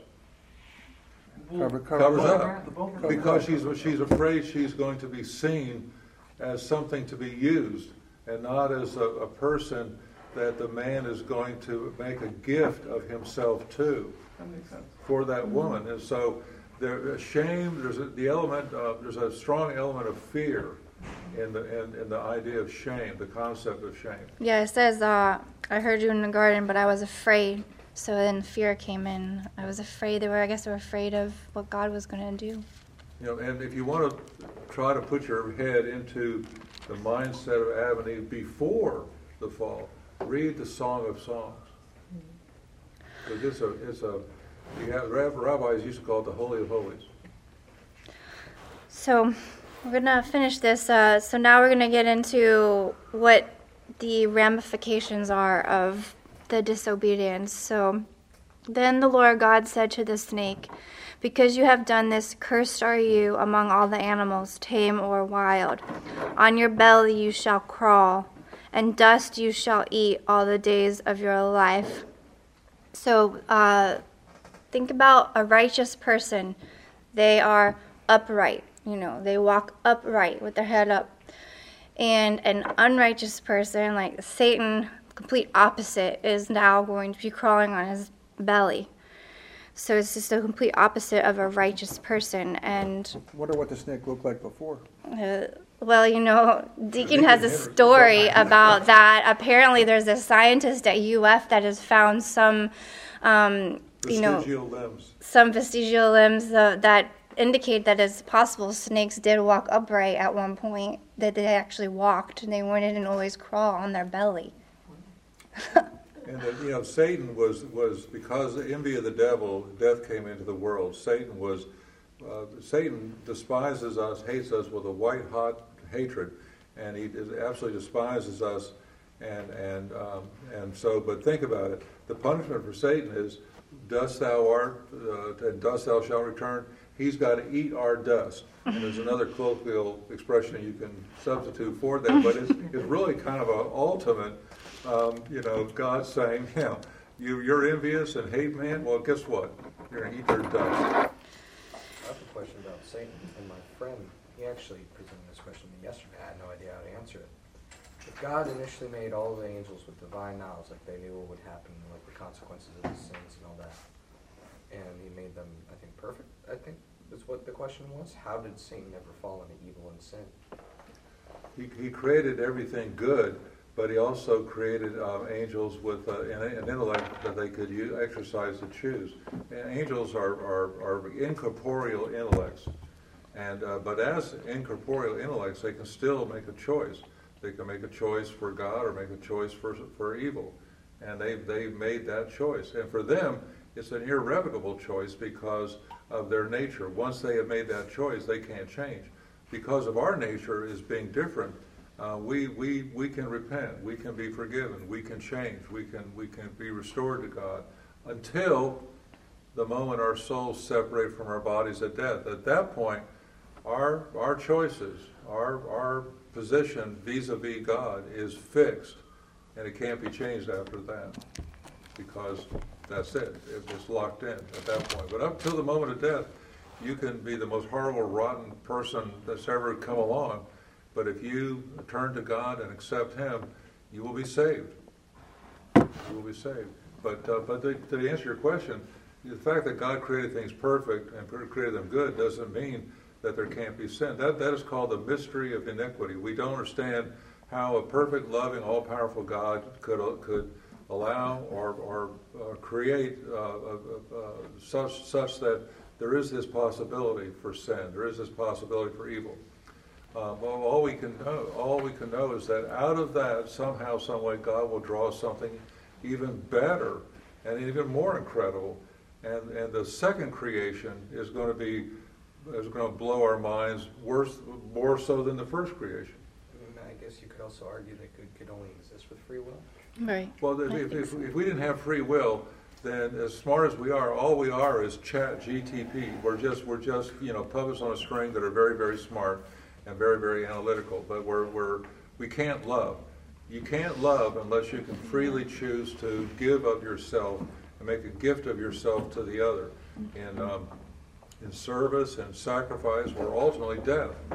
cover, cover, Covers cover. up, because she's she's afraid she's going to be seen as something to be used, and not as a, a person that the man is going to make a gift of himself to That makes sense. for that woman. And so there, shame, there's a, the element, of, there's a strong element of fear in the in, in the idea of shame, the concept of shame. Yeah, it says, uh, I heard you in the garden, but I was afraid. So then fear came in. I was afraid. They were, I guess, they were afraid of what God was going to do. You know, and if you want to try to put your head into the mindset of Adam and Eve before the fall, read the Song of Songs. Because it's a, it's a, you have, rabbis used to call it the Holy of Holies. So we're going to finish this. Uh, so now we're going to get into what the ramifications are of the disobedience. So then the Lord God said to the snake, because you have done this, cursed are you among all the animals, tame or wild. On your belly you shall crawl, and dust you shall eat all the days of your life. So uh, think about a righteous person. They are upright, you know, they walk upright with their head up. And an unrighteous person, like Satan, complete opposite, is now going to be crawling on his belly. So it's just a complete opposite of a righteous person. And Wonder what the snake looked like before. uh, well, you know, Deacon has a story about that. Apparently, there's a scientist at U F that has found some, um, you know, Vestigial limbs. some vestigial limbs uh, that indicate that it's possible snakes did walk upright at one point, that they actually walked, and they didn't always crawl on their belly. And that, you know, Satan was, was because of the envy of the devil, death came into the world. Satan was, uh, Satan despises us, hates us with a white-hot hatred, and he absolutely despises us. And and um, and so, but think about it. The punishment for Satan is, dust thou art, uh, and dust thou shalt return. He's got to eat our dust. And there's another colloquial expression you can substitute for that, but it's, it's really kind of an ultimate, um, you know, God saying, you know, you, you're envious and hate man, well, guess what? You're going to eat their dust. I have a question about Satan, and my friend, he actually presented this question to me yesterday. I had no idea how to answer it. If God initially made all the angels with divine knowledge, like they knew what would happen, like the consequences of his sins and all that, and he made them, I think, perfect, I think is what the question was. How did Satan ever fall into evil and sin? He, he created everything good, but he also created um, angels with uh, an, an intellect that they could use, exercise to choose. And angels are, are, are incorporeal intellects, and uh, but as incorporeal intellects, they can still make a choice. They can make a choice for God or make a choice for for evil, and they they made that choice. And for them, it's an irrevocable choice because of their nature. Once they have made that choice, they can't change. Because of our nature is being different, uh, we we we can repent, we can be forgiven, we can change, we can we can be restored to God until the moment our souls separate from our bodies at death. At that point, our our choices, our our position vis-a-vis God is fixed, and it can't be changed after that, because that's it. It's locked in at that point. But up till the moment of death, you can be the most horrible, rotten person that's ever come along, but if you turn to God and accept Him, you will be saved. You will be saved. But uh, but to, to answer your question, the fact that God created things perfect and created them good doesn't mean that there can't be sin. That that is called the mystery of iniquity. We don't understand how a perfect, loving, all-powerful God could could allow or or uh, create uh, uh, uh, such such that there is this possibility for sin. There is this possibility for evil. Uh, well, all we can know, all we can know is that out of that, somehow, some way, God will draw something even better and even more incredible. And and the second creation is going to be is going to blow our minds worse, more so than the first creation. I mean, I guess you could also argue that good could only exist with free will. Right. Well, if, if, if we didn't have free will, then as smart as we are, all we are is Chat G T P. We're just we're just you know puppets on a string that are very very smart and very very analytical. But we're we're we can't love. You can't love unless you can freely choose to give of yourself and make a gift of yourself to the other in um, in service and sacrifice, or ultimately death.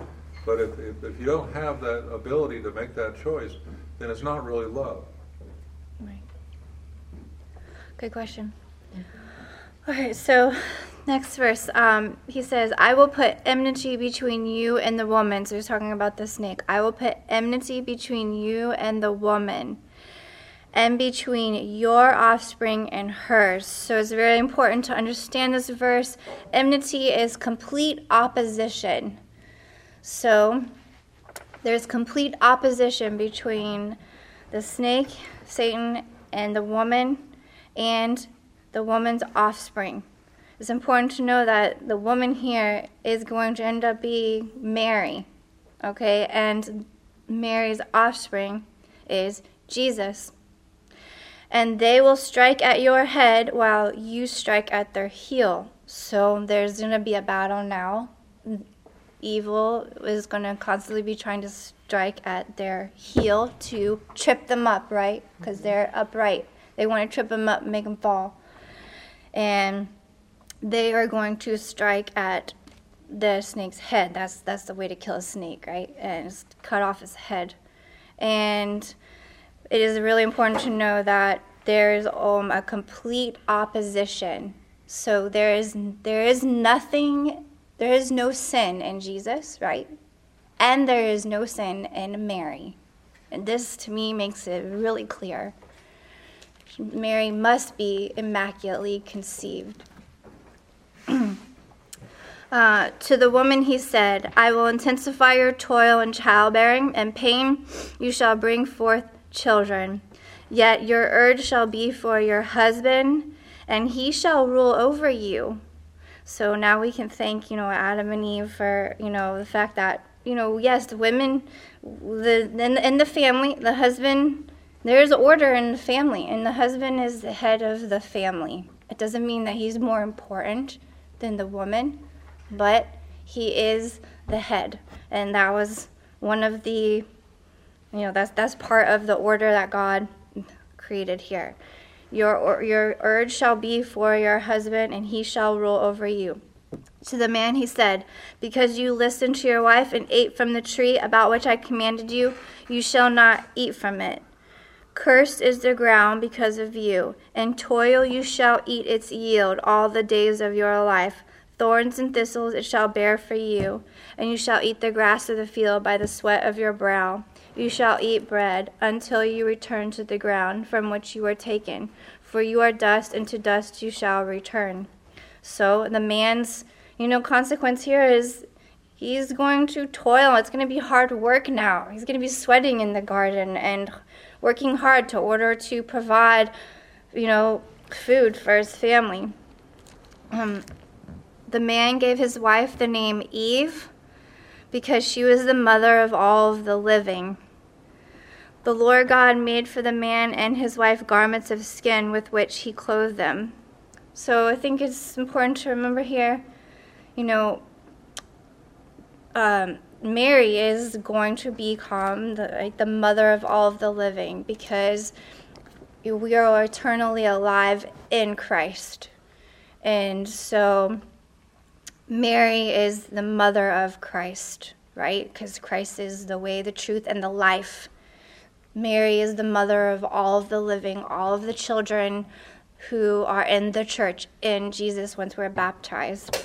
But if, if, if you don't have that ability to make that choice, then it's not really love. Right. Good question. All right, so next verse, um, he says, I will put enmity between you and the woman. So he's talking about the snake. I will put enmity between you and the woman, and between your offspring and hers. So it's very important to understand this verse. Enmity is complete opposition. So there's complete opposition between the snake, Satan, and the woman, and the woman's offspring. It's important to know that the woman here is going to end up being Mary, okay? And Mary's offspring is Jesus. And they will strike at your head while you strike at their heel. So there's going to be a battle now. Evil is going to constantly be trying to strike at their heel to trip them up, right? Because they're upright. They want to trip them up, make them fall. And they are going to strike at the snake's head. That's that's the way to kill a snake, right? And just cut off his head. And it is really important to know that there is um, a complete opposition. So there is there is nothing, there is no sin in Jesus, right? And there is no sin in Mary. And this, to me, makes it really clear. Mary must be immaculately conceived. uh, to the woman he said, I will intensify your toil in childbearing and pain. You shall bring forth children. Yet your urge shall be for your husband, and he shall rule over you. So now we can thank, you know, Adam and Eve for, you know, the fact that, you know, yes, the women, the in, in the family, the husband, there's order in the family, and the husband is the head of the family. It doesn't mean that he's more important than the woman, but he is the head. And that was one of the, you know, that's that's part of the order that God created here. Your your urge shall be for your husband, and he shall rule over you. To the man he said, because you listened to your wife and ate from the tree about which I commanded you, you shall not eat from it. Cursed is the ground because of you, and toil you shall eat its yield all the days of your life. Thorns and thistles it shall bear for you, and you shall eat the grass of the field by the sweat of your brow. You shall eat bread until you return to the ground from which you were taken, for you are dust, and to dust you shall return. So the man's, you know, consequence here is he's going to toil. It's going to be hard work now. He's going to be sweating in the garden and working hard to order to provide, you know, food for his family. Um, the man gave his wife the name Eve because she was the mother of all of the living. The Lord God made for the man and his wife garments of skin with which he clothed them. So I think it's important to remember here, you know, um, Mary is going to become the, like, the mother of all of the living because we are eternally alive in Christ. And so Mary is the mother of Christ, right? Because Christ is the way, the truth, and the life. Mary is the mother of all of the living, all of the children who are in the church in Jesus once we're baptized.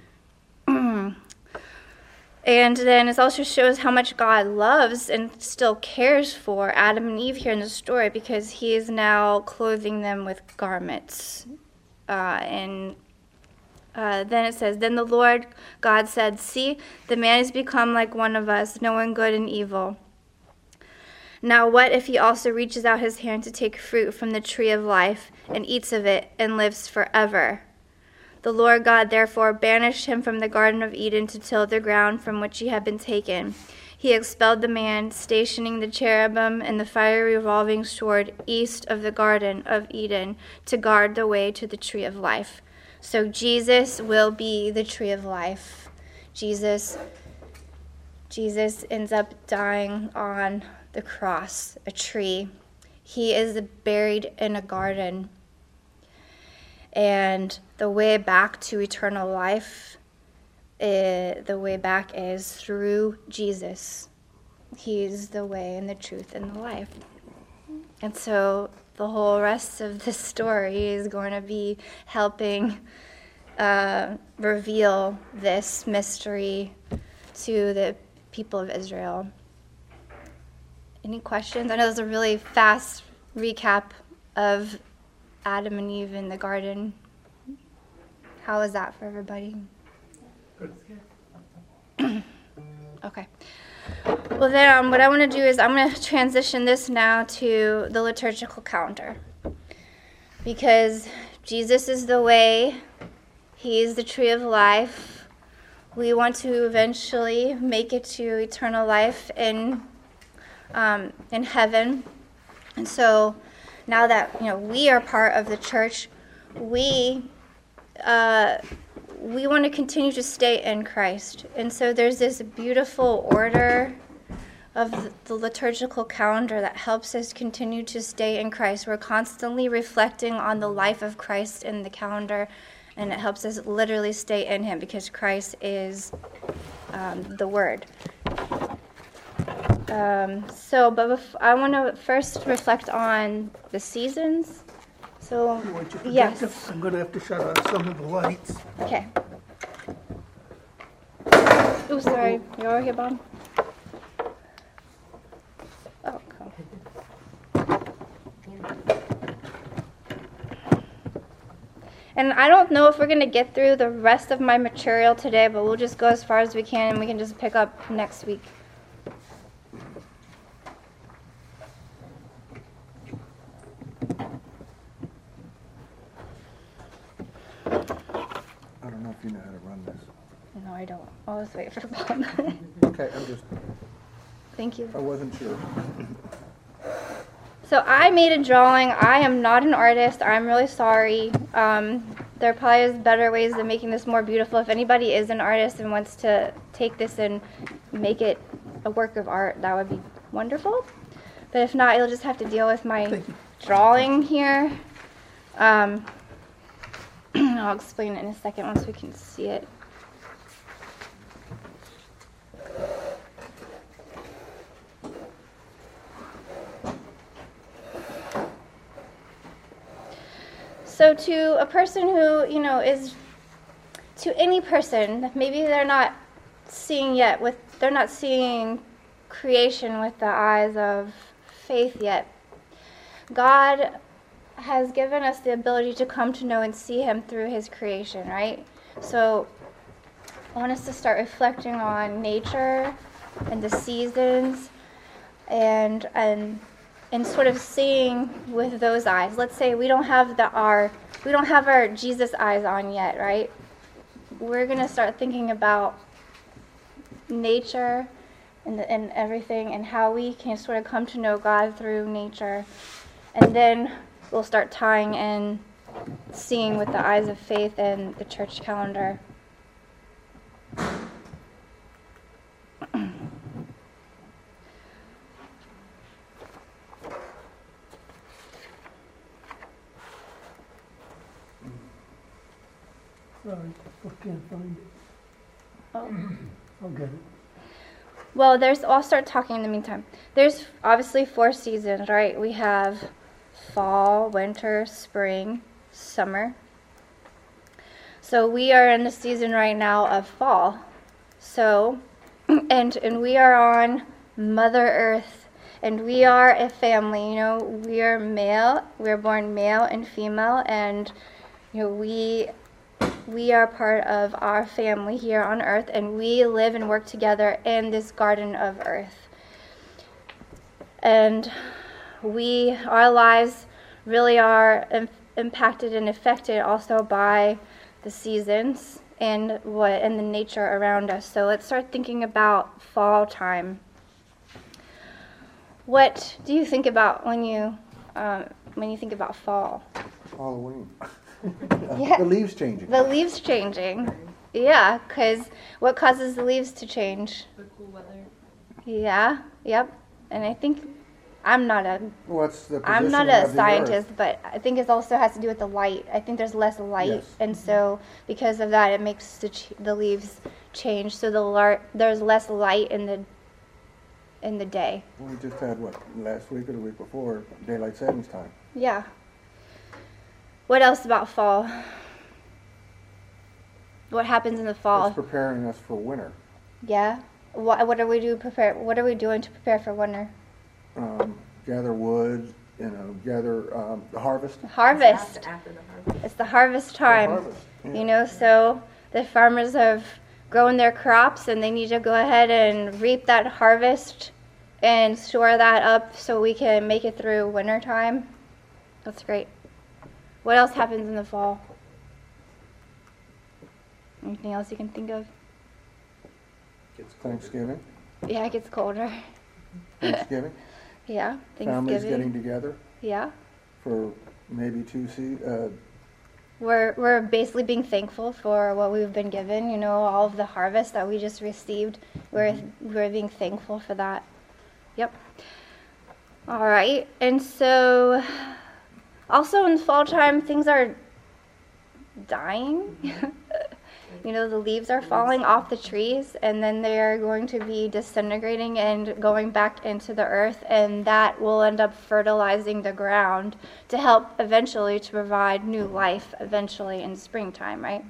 And then it also shows how much God loves and still cares for Adam and Eve here in the story, because he is now clothing them with garments. Uh, and uh, then it says, Then the Lord God said, See, the man has become like one of us, knowing good and evil. Now what if he also reaches out his hand to take fruit from the tree of life and eats of it and lives forever? The Lord God therefore banished him from the Garden of Eden to till the ground from which he had been taken. He expelled the man, stationing the cherubim and the fiery revolving sword east of the Garden of Eden to guard the way to the tree of life. So Jesus will be the tree of life. Jesus, Jesus ends up dying on the cross, a tree. He is buried in a garden. And the way back to eternal life it, the way back is through Jesus. He's the way and the truth and the life. And so the whole rest of the story is going to be helping uh, reveal this mystery to the people of Israel. Any questions? I know there's a really fast recap of Adam and Eve in the garden. How was that for everybody? Good. Okay. Well, then um, what I want to do is I'm going to transition this now to the liturgical calendar. Because Jesus is the way. He is the tree of life. We want to eventually make it to eternal life in um, in heaven. And so now that, you know, we are part of the church, we uh, we want to continue to stay in Christ. And so there's this beautiful order of the, the liturgical calendar that helps us continue to stay in Christ. We're constantly reflecting on the life of Christ in the calendar, and it helps us literally stay in him because Christ is um, the Word. Um, so, but bef- I want to first reflect on the seasons. So, You want your yes. projector? I'm gonna have to shut off some of the lights. Okay. Oh, sorry. You over here, Bob? Oh, cool. And I don't know if we're going to get through the rest of my material today, but we'll just go as far as we can, and we can just pick up next week. I don't know if you know how to run this. No, I don't. I'll just wait for Bob. Okay, I'm just, Thank you. I wasn't sure. So I made a drawing. I am not an artist. I'm really sorry. Um, there probably is better ways of making this more beautiful. If anybody is an artist and wants to take this and make it a work of art, that would be wonderful. But if not, you'll just have to deal with my drawing here. Um, I'll explain it in a second once we can see it. So to a person who, you know, is, to any person, maybe they're not seeing yet with, they're not seeing creation with the eyes of faith yet. God has given us the ability to come to know and see him through his creation, right? So I want us to start reflecting on nature and the seasons and and and sort of seeing with those eyes. Let's say we don't have the our we don't have our Jesus eyes on yet, right? We're gonna start thinking about nature and the, and everything, and how we can sort of come to know God through nature, and then we'll start tying in seeing with the eyes of faith and the church calendar. Sorry, I can't find it. Oh. I'll get it. Well, there's, I'll start talking in the meantime. There's obviously four seasons, right? We have fall, winter, spring, summer. So we are in the season right now of fall. So, and and we are on Mother Earth, and we are a family. You know, we are male. We're born male and female, and you know we we are part of our family here on Earth, and we live and work together in this garden of Earth. And we, our lives really are im- impacted and affected also by the seasons and what and the nature around us. So let's start thinking about fall time. What do you think about when you um, when you think about fall? Halloween. Yeah. The leaves changing. The leaves changing. Yeah, because what causes the leaves to change? The cool weather. Yeah, yep. And I think I'm not a What's the I'm position not a of the scientist, Earth? but I think it also has to do with the light. I think there's less light, Yes. and so because of that, it makes the ch- the leaves change. So the lar- there's less light in the in the day. We just had, what, last week or the week before, daylight savings time. Yeah. What else about fall? What happens in the fall? It's preparing us for winter. Yeah. What what are we do prepare? What are we doing to prepare for winter? Um, gather wood, you know, gather um, the harvest. Harvest. After the harvest. It's the harvest time. harvest, yeah. You know, so the farmers have grown their crops and they need to go ahead and reap that harvest and store that up so we can make it through winter time. That's great. What else happens in the fall? Anything else you can think of? Gets colder. Thanksgiving. Yeah, it gets colder. Thanksgiving. Yeah, Families getting Thanksgiving. together Yeah. for maybe two se- uh, We're we're basically being thankful for what we've been given, you know, all of the harvest that we just received. We're we're being thankful for that. Yep. All right. And so also in fall time things are dying. You know, the leaves are falling off the trees and then they are going to be disintegrating and going back into the earth, and that will end up fertilizing the ground to help eventually to provide new life eventually in springtime, right?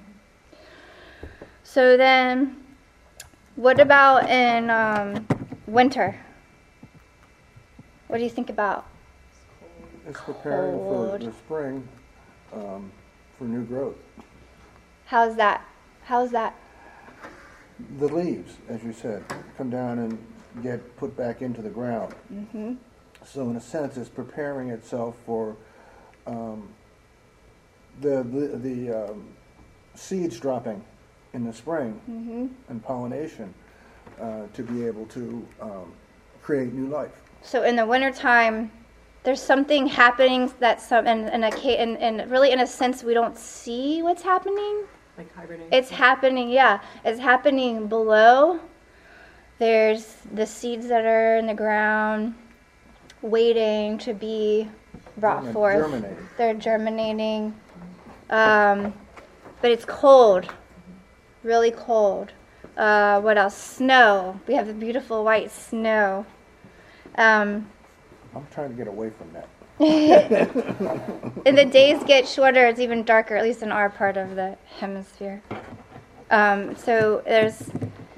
So then what about in um, winter? What do you think about? it's preparing for Cold. the spring um, for new growth. How's that? How's that? The leaves, as you said, come down and get put back into the ground. Mm-hmm. So in a sense, it's preparing itself for um, the the, the um, seeds dropping in the spring Mm-hmm. and pollination uh, to be able to um, create new life. So in the wintertime, there's something happening that some, and in, in a ca- in, in really in a sense we don't see what's happening. Like hibernation. It's happening, yeah. It's happening below. There's the seeds that are in the ground, waiting to be brought Germin- forth. germinating. They're germinating, um, but it's cold, really cold. Uh, what else? Snow. We have the beautiful white snow. Um, I'm trying to get away from that. and the days get shorter. It's even darker, at least in our part of the hemisphere. Um, so there's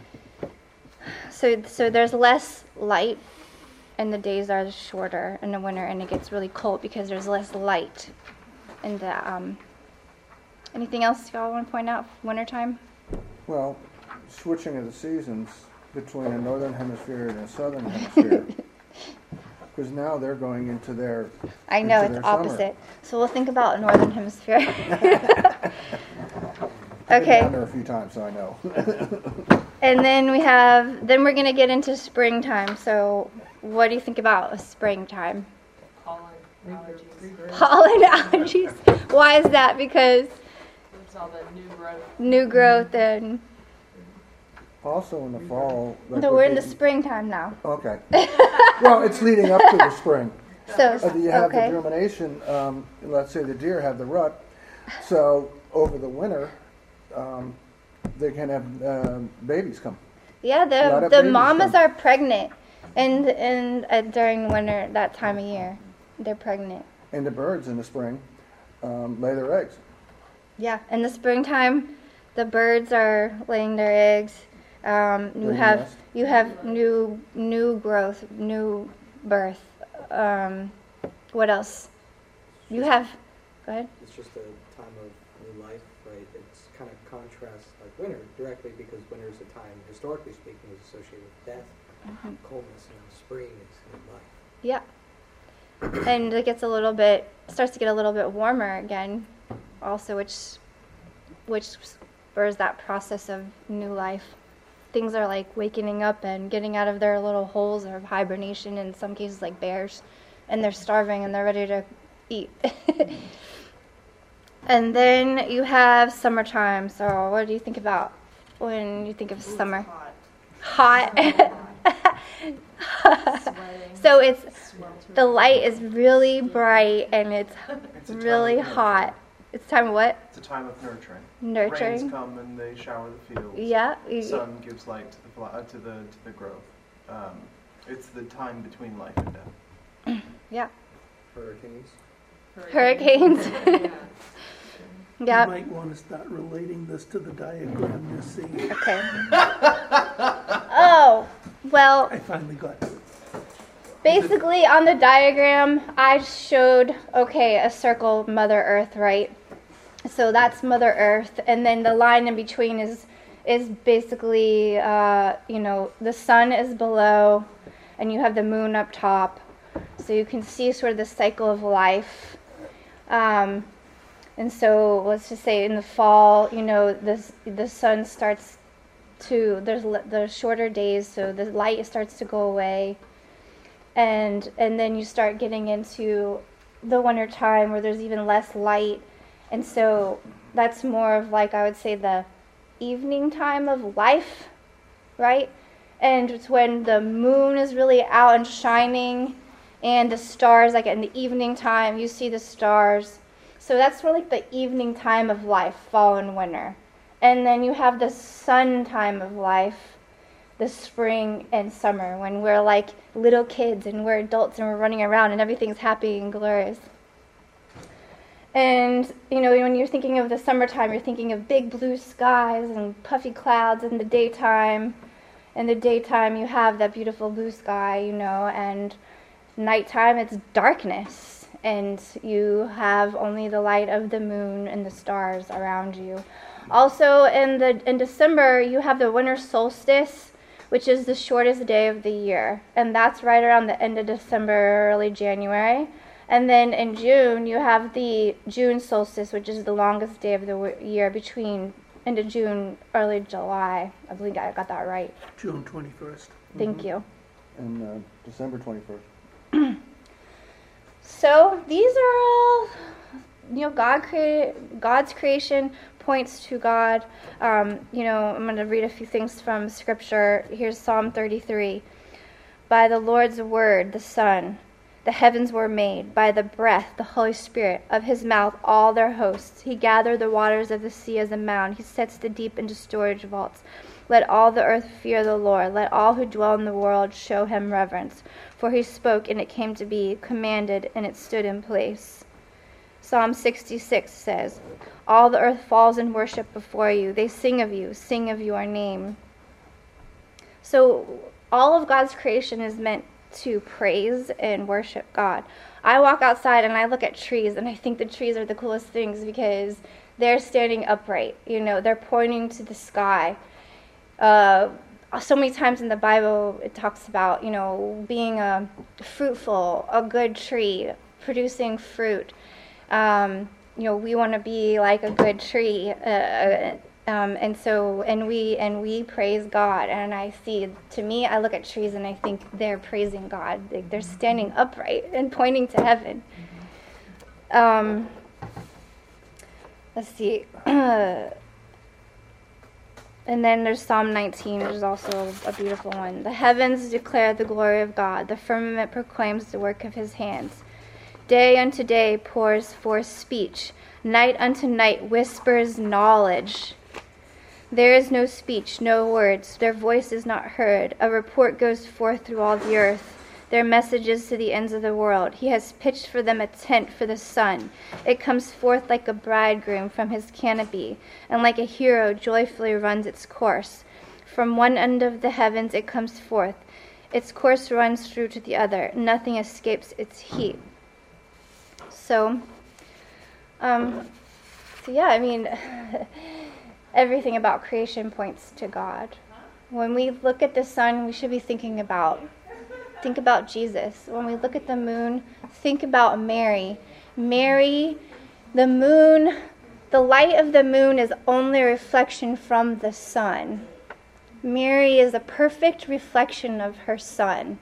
so so there's less light, and the days are shorter in the winter, and it gets really cold because there's less light. In the um, anything else y'all want to point out? Wintertime. Well, switching of the seasons between a northern hemisphere and a southern hemisphere. Because now they're going into their I know into it's their summer. opposite. So we'll think about northern hemisphere. I've been Okay. down there a few times, so I know. And then we have, then we're going to get into springtime. So what do you think about springtime? Pollen allergies. Regrowth. Pollen allergies. Why is that? Because It's all the new growth. new growth and, Also in the fall. like no, what we're in the they- springtime now. Okay. Well, it's leading up to the spring. So, Uh, you have okay. the germination. Um, let's say the deer have the rut. So over the winter, um, they can have um, babies come. Yeah, lot the, of the babies mamas come. are pregnant and, and uh, during winter, that time of year. They're pregnant. And the birds in the spring um, lay their eggs. Yeah, in the springtime, the birds are laying their eggs. Um, you Laying have nest. you have new new growth, new birth. Um, what else? You have. Go ahead. It's just a time of new life, right? It's kind of contrasts like winter directly because winter is a time, historically speaking, is associated with death, Mm-hmm. coldness, and spring is new life. Yeah. And it gets a little bit starts to get a little bit warmer again, also, which which spurs that process of new life. Things are like waking up and getting out of their little holes of hibernation, in some cases like bears, and they're starving and they're ready to eat. And then you have summertime. So what do you think about when you think of summer? Hot. Hot. Sweating. So it's Sweltering. the light is really bright and it's It's a time really of hot. It's time of what? It's a time of nurturing. Nurturing. Rains come and they shower the fields. Yeah. The sun gives light to the fly, uh, to the to the growth. Um, it's the time between life and death. Yeah. Hurricanes. Hurricanes. Yeah. Yeah. You might want to start relating this to the diagram you see. Okay. Oh, well, I finally got it. basically on the diagram, I showed, okay, a circle, Mother Earth, right? So that's Mother Earth, and then the line in between is is basically, uh, you know, the sun is below, and you have the moon up top. So you can see sort of the cycle of life. Um, and so let's just say in the fall, you know, this the sun starts to, there's le- there's shorter days, so the light starts to go away. And and then you start getting into the winter time where there's even less light. And so that's more of like, I would say, the evening time of life, right? And it's when the moon is really out and shining, and the stars, like in the evening time, you see the stars. So that's more like the evening time of life, fall and winter. And then you have the sun time of life, the spring and summer, when we're like little kids and we're adults and we're running around and everything's happy and glorious. And, you know, when you're thinking of the summertime, you're thinking of big blue skies and puffy clouds in the daytime. In the daytime, you have that beautiful blue sky, you know, and nighttime, it's darkness. And you have only the light of the moon and the stars around you. Also, in the in December, you have the winter solstice, which is the shortest day of the year. And that's right around the end of December, early January. And then in June, you have the June solstice, which is the longest day of the w- year, between end of June, early July. I believe I got that right. June twenty-first. Thank you. And uh, December twenty-first. So these are all, you know, God created, God's creation points to God. Um, you know, I'm going to read a few things from Scripture. Here's Psalm thirty-three. By the Lord's word, the sun, the heavens were made. By the breath, the Holy Spirit, of his mouth all their hosts. He gathered the waters of the sea as a mound. He sets the deep into storage vaults. Let all the earth fear the Lord. Let all who dwell in the world show him reverence. For he spoke, and it came to be, commanded, and it stood in place. Psalm sixty-six says, all the earth falls in worship before you. They sing of you, sing of your name. So all of God's creation is meant to praise and worship God. I walk outside and I look at trees, and I think the trees are the coolest things because they're standing upright. You know, they're pointing to the sky. Uh, so many times in the Bible, it talks about, you know, being a fruitful, a good tree, producing fruit. Um, you know, we want to be like a good tree, uh, um, and so, and we and we praise God. And I see, to me, I look at trees and I think they're praising God. Like they're standing upright and pointing to heaven. Um, let's see. And then there's Psalm nineteen, which is also a beautiful one. The heavens declare the glory of God. The firmament proclaims the work of his hands. Day unto day pours forth speech. Night unto night whispers knowledge. There is no speech, no words. Their voice is not heard. A report goes forth through all the earth. Their messages to the ends of the world. He has pitched for them a tent for the sun. It comes forth like a bridegroom from his canopy, and like a hero joyfully runs its course. From one end of the heavens it comes forth. Its course runs through to the other. Nothing escapes its heat. So, um, so yeah, I mean, everything about creation points to God. When we look at the sun, we should be thinking about Think about Jesus. When we look at the moon, think about Mary. Mary, the moon, the light of the moon is only a reflection from the sun. Mary is a perfect reflection of her son.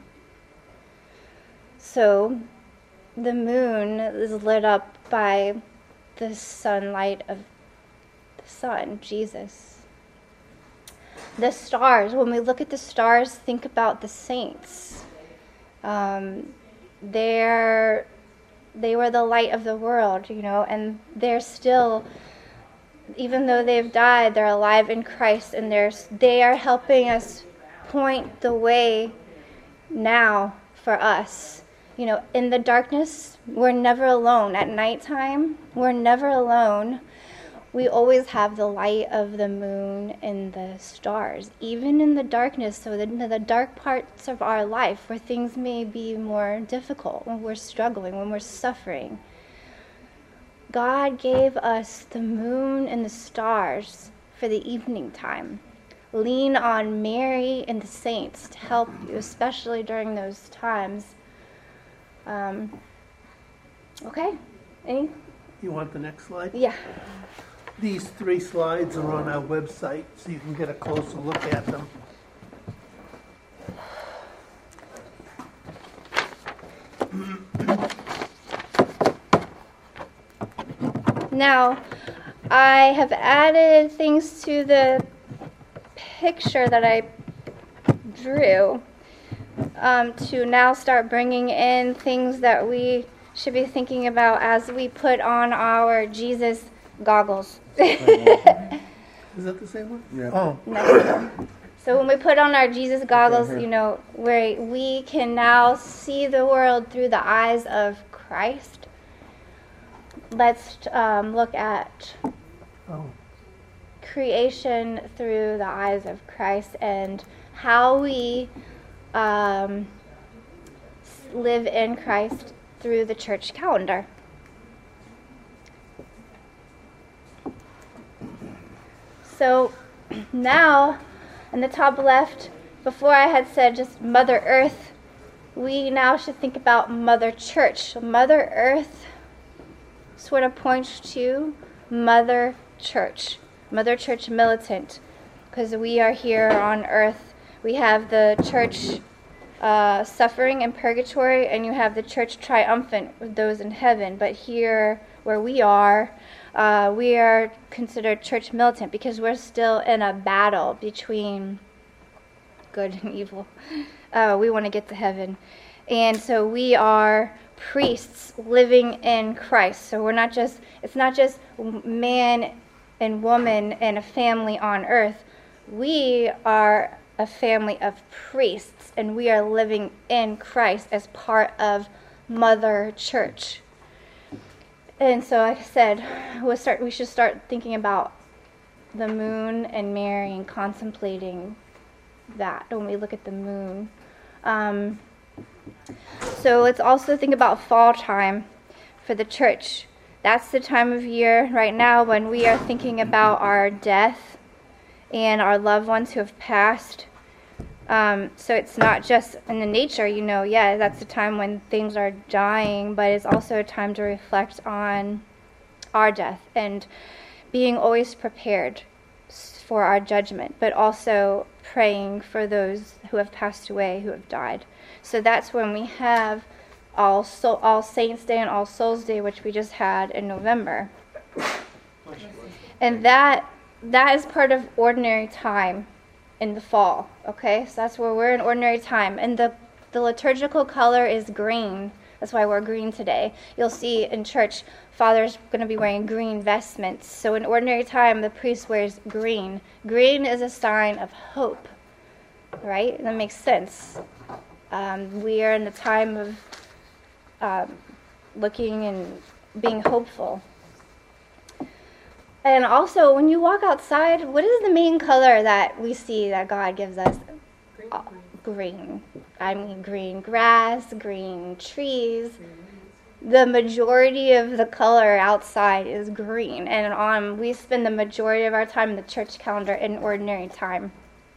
So the moon is lit up by the sunlight of the sun, Jesus. the stars, when we look at the stars, think about the saints. Um, they're, they were the light of the world, you know, and they're still, even though they've died, they're alive in Christ, and they're, they are helping us point the way now for us. You know, in the darkness, we're never alone. At nighttime, we're never alone. We always have the light of the moon and the stars, even in the darkness. So in the dark parts of our life, where things may be more difficult, when we're struggling, when we're suffering, God gave us the moon and the stars for the evening time. Lean on Mary and the saints to help you, especially during those times. Um, okay? Any? You want the next slide? Yeah. These three slides are on our website, so you can get a closer look at them. Now, I have added things to the picture that I drew um, to now start bringing in things that we should be thinking about as we put on our Jesus goggles. Is that the same one? Yeah. Oh, Next one. So when we put on our Jesus goggles, you know, where we can now see the world through the eyes of Christ. Let's um, look at oh. creation through the eyes of Christ and how we um, live in Christ through the church calendar. So now, in the top left, before I had said just Mother Earth, we now should think about Mother Church. Mother Earth sort of points to Mother Church, Mother Church militant, because we are here on earth. We have the church uh, suffering in purgatory, and you have the church triumphant with those in heaven. But here, where we are, uh, we are considered church militant because we're still in a battle between good and evil. Uh, we want to get to heaven. And so we are priests living in Christ. So we're not just, it's not just man and woman and a family on earth. We are a family of priests, and we are living in Christ as part of Mother Church. And so like I said, we'll start, we should start thinking about the moon and Mary and contemplating that when we look at the moon. Um, so let's also think about fall time for the church. That's the time of year right now when we are thinking about our death and our loved ones who have passed. Um, so it's not just in the nature, you know, yeah, that's the time when things are dying, but it's also a time to reflect on our death and being always prepared for our judgment, but also praying for those who have passed away, who have died. So that's when we have All, so, All Saints Day and All Souls Day, which we just had in November. And that that is part of ordinary time in the fall, okay? So that's where we're in ordinary time. And the, the liturgical color is green. That's why we're green today. You'll see in church, Father's going to be wearing green vestments. So in ordinary time, the priest wears green. Green is a sign of hope, right? That makes sense. Um, we are in the time of um, looking and being hopeful. And also, when you walk outside, what is the main color that we see that God gives us? Green. Oh, green. I mean, green grass, green trees. The majority of the color outside is green. And um, we spend the majority of our time in the church calendar in ordinary time.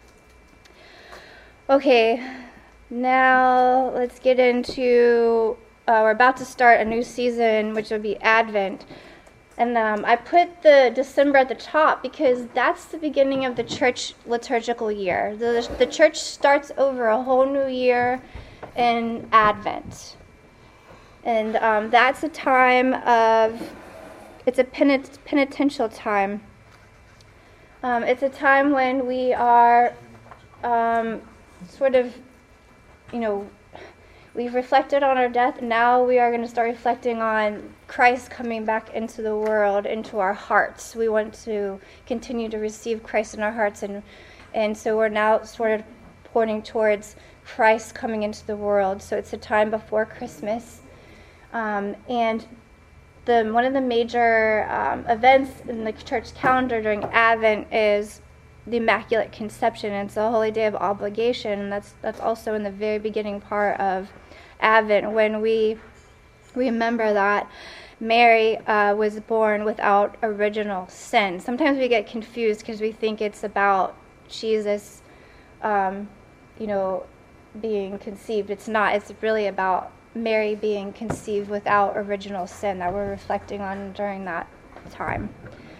Okay, now let's get into, uh, we're about to start a new season, which will be Advent. And um, I put the December at the top because that's the beginning of the church liturgical year. The, the church starts over a whole new year in Advent. And um, that's a time of, it's a penit- penitential time. Um, it's a time when we are um, sort of, you know, we've reflected on our death. Now we are going to start reflecting on Christ coming back into the world, into our hearts. We want to continue to receive Christ in our hearts, and and so we're now sort of pointing towards Christ coming into the world. So it's a time before Christmas, um, and the one of the major um, events in the church calendar during Advent is the Immaculate Conception. It's a holy day of obligation, and that's that's also in the very beginning part of Advent, when we remember that Mary uh, was born without original sin. Sometimes we get confused because we think it's about Jesus, um, you know, being conceived. It's not. It's really about Mary being conceived without original sin that we're reflecting on during that time.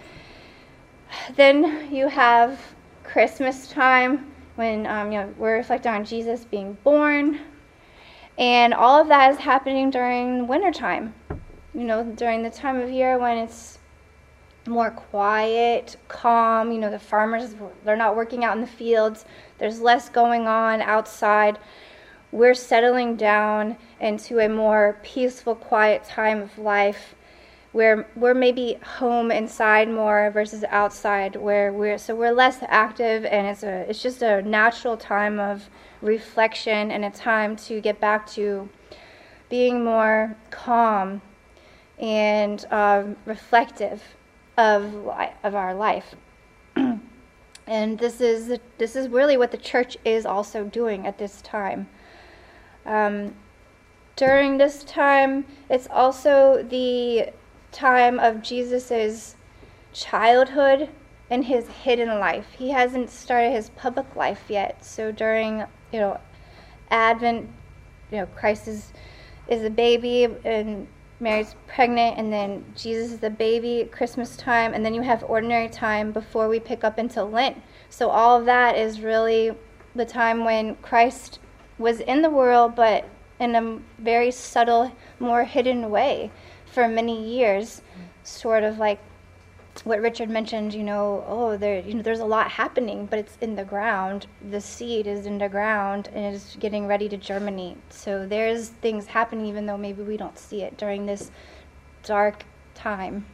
Then you have Christmas time, when um, you know, we're reflecting on Jesus being born. And all of that is happening during wintertime, you know, during the time of year when it's more quiet, calm. You know, the farmers, they're not working out in the fields. There's less going on outside. We're settling down into a more peaceful, quiet time of life where we're maybe home inside more versus outside, where we're so we're less active, and it's a it's just a natural time of reflection and a time to get back to being more calm and um, reflective of li- of our life. And this is this is really what the church is also doing at this time. Um, during this time, it's also the time of Jesus's childhood and his hidden life. He hasn't started his public life yet. So during, you know, Advent, you know, Christ is is a baby and Mary's pregnant, and then Jesus is a baby at Christmas time, and then you have ordinary time before we pick up into Lent. So all of that is really the time when Christ was in the world, but in a very subtle, more hidden way for many years, sort of like what Richard mentioned, you know, oh, there, you know, there's a lot happening, but it's in the ground. The seed is in the ground and is getting ready to germinate. So there's things happening, even though maybe we don't see it during this dark time.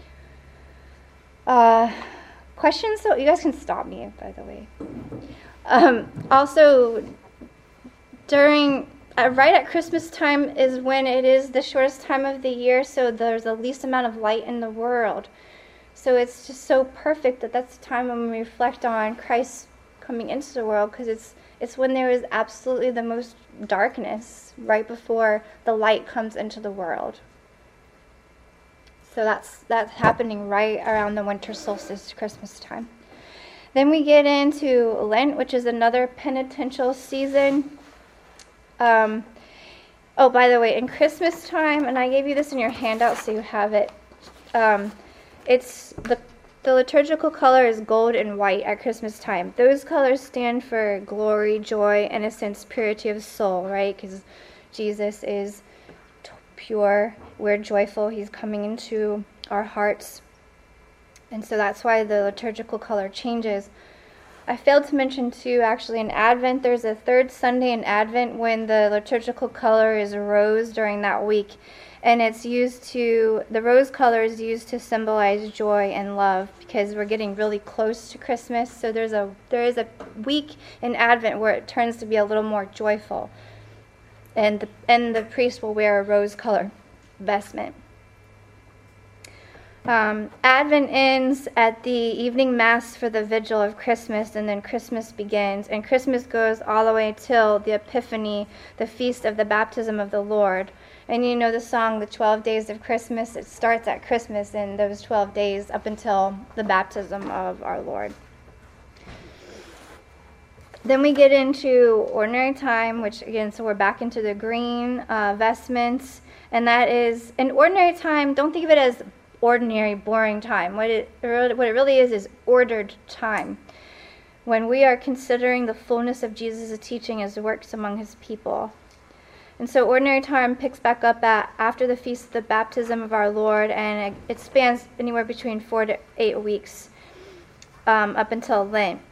Uh, questions? So you guys can stop me, by the way. Um, also, during Uh, right at Christmas time is when it is the shortest time of the year, so there's the least amount of light in the world. So it's just so perfect that that's the time when we reflect on Christ coming into the world, because it's it's when there is absolutely the most darkness, right before the light comes into the world. So that's that's happening right around the winter solstice, Christmas time. Then we get into Lent, which is another penitential season. Um, oh, by the way, in Christmas time, and I gave you this in your handout so you have it, um, it's the, the liturgical color is gold and white at Christmas time. Those colors stand for glory, joy, innocence, purity of soul, right? Because Jesus is t- pure, we're joyful, he's coming into our hearts. And so that's why the liturgical color changes. I failed to mention, too, actually, in Advent, there's a third Sunday in Advent when the liturgical color is rose during that week. And it's used to, the rose color is used to symbolize joy and love, because we're getting really close to Christmas. So there's a there is a week in Advent where it turns to be a little more joyful. And the, and the priest will wear a rose color vestment. Um, Advent ends at the evening mass for the vigil of Christmas, and then Christmas begins. And Christmas goes all the way till the Epiphany, the feast of the baptism of the Lord. And you know the song, the twelve days of Christmas, it starts at Christmas and those twelve days up until the baptism of our Lord. Then we get into ordinary time, which again, so we're back into the green uh, vestments. And that is, in ordinary time, don't think of it as ordinary, boring time. What it what it really is is ordered time, when we are considering the fullness of Jesus' teaching as works among his people. And so ordinary time picks back up at after the feast of the baptism of our Lord, and it, it spans anywhere between four to eight weeks. um, up until Lent.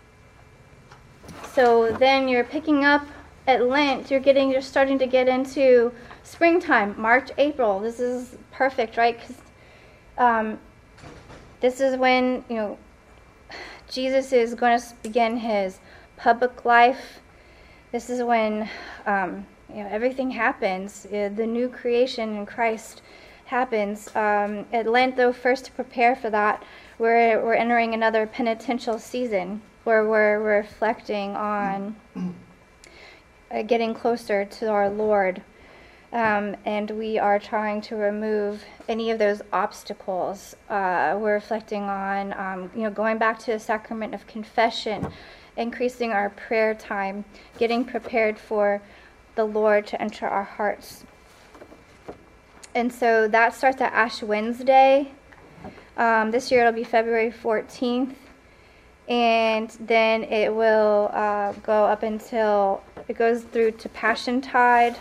So then you're picking up at Lent, you're getting, you're starting to get into springtime, March, April. This is perfect, right? Because um, this is when, you know, Jesus is going to begin his public life. This is when, um, you know, everything happens. Uh, the new creation in Christ happens. Um, at Lent, though, first to prepare for that, we're we're entering another penitential season where we're, we're reflecting on uh, getting closer to our Lord. Um, and we are trying to remove any of those obstacles. Uh, we're reflecting on, um, you know, going back to the sacrament of confession, increasing our prayer time, getting prepared for the Lord to enter our hearts. And so that starts at Ash Wednesday. Um, this year it'll be February fourteenth. And then it will uh, go up until, it goes through to Passiontide.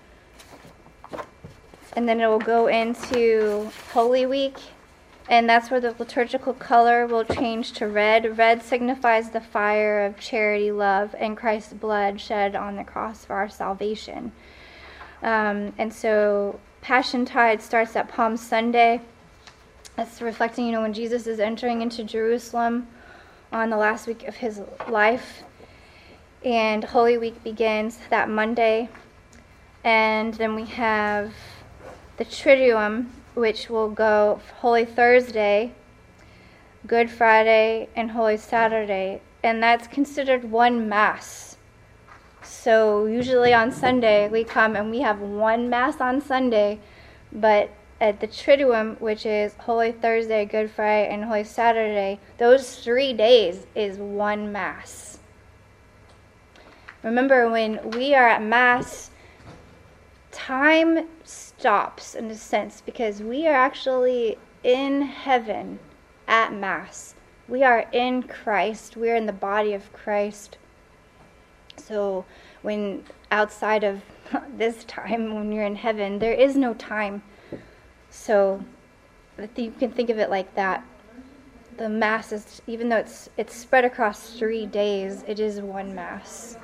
And then it will go into Holy Week. And that's where the liturgical color will change to red. Red signifies the fire of charity, love, and Christ's blood shed on the cross for our salvation. Um, and so Passiontide starts at Palm Sunday. That's reflecting, you know, when Jesus is entering into Jerusalem on the last week of his life. And Holy Week begins that Monday. And then we have the Triduum, which will go Holy Thursday, Good Friday, and Holy Saturday. And that's considered one Mass. So usually on Sunday we come and we have one Mass on Sunday, but at the Triduum, which is Holy Thursday, Good Friday, and Holy Saturday, those three days is one Mass. Remember, when we are at Mass, time stops in a sense because we are actually in heaven at Mass. We are in Christ. We are in the body of Christ. So when outside of this time, when you're in heaven, there is no time. So you can think of it like that. The Mass is, even though it's it's spread across three days, it is one Mass.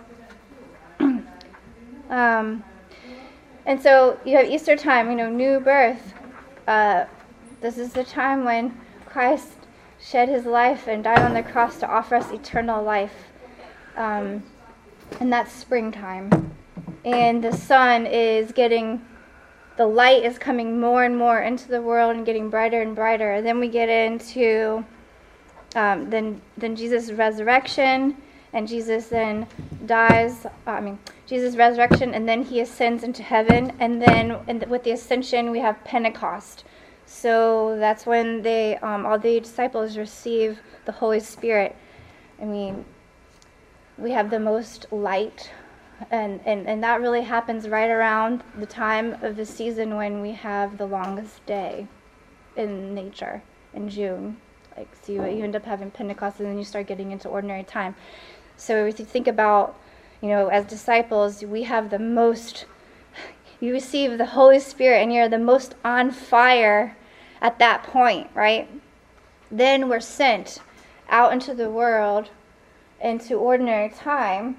um, and so you have Easter time, you know, new birth. Uh, this is the time when Christ shed his life and died on the cross to offer us eternal life. Um, and that's springtime. And the sun is getting, the light is coming more and more into the world and getting brighter and brighter. Then we get into um, then then Jesus' resurrection, and Jesus then dies, I mean, Jesus' resurrection, and then he ascends into heaven. And then in the, with the ascension, we have Pentecost. So that's when they, um, all the disciples receive the Holy Spirit. I mean, we have the most light, and, and, and that really happens right around the time of the season when we have the longest day in nature, in June. Like, so you, you end up having Pentecost, and then you start getting into ordinary time. So if you think about, you know, as disciples, we have the most, you receive the Holy Spirit, and you're the most on fire at that point, right? Then we're sent out into the world, into ordinary time,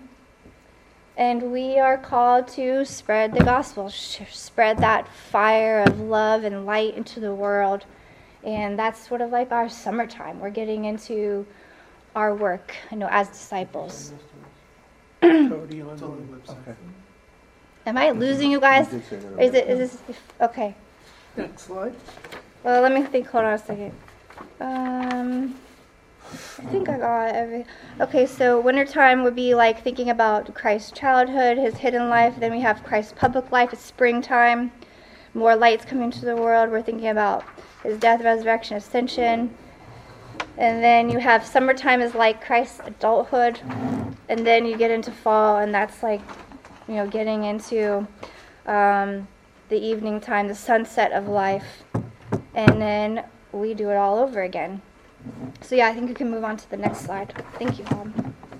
and we are called to spread the gospel, spread that fire of love and light into the world. And that's sort of like our summertime. We're getting into our work, you know, as disciples. Already on the website. Okay. Am I losing you guys? You did say that Or is it, earlier. is this, okay. Next slide. Well, let me think, hold on a second. Um, I think I got every, okay, so wintertime would be like thinking about Christ's childhood, his hidden life. Then we have Christ's public life. It's springtime. More lights coming to the world. We're thinking about his death, resurrection, ascension. And then you have summertime is like Christ's adulthood. And then you get into fall, and that's like, you know, getting into um, the evening time, the sunset of life. And then we do it all over again. So yeah, I think you can move on to the next slide. Thank you, Bob.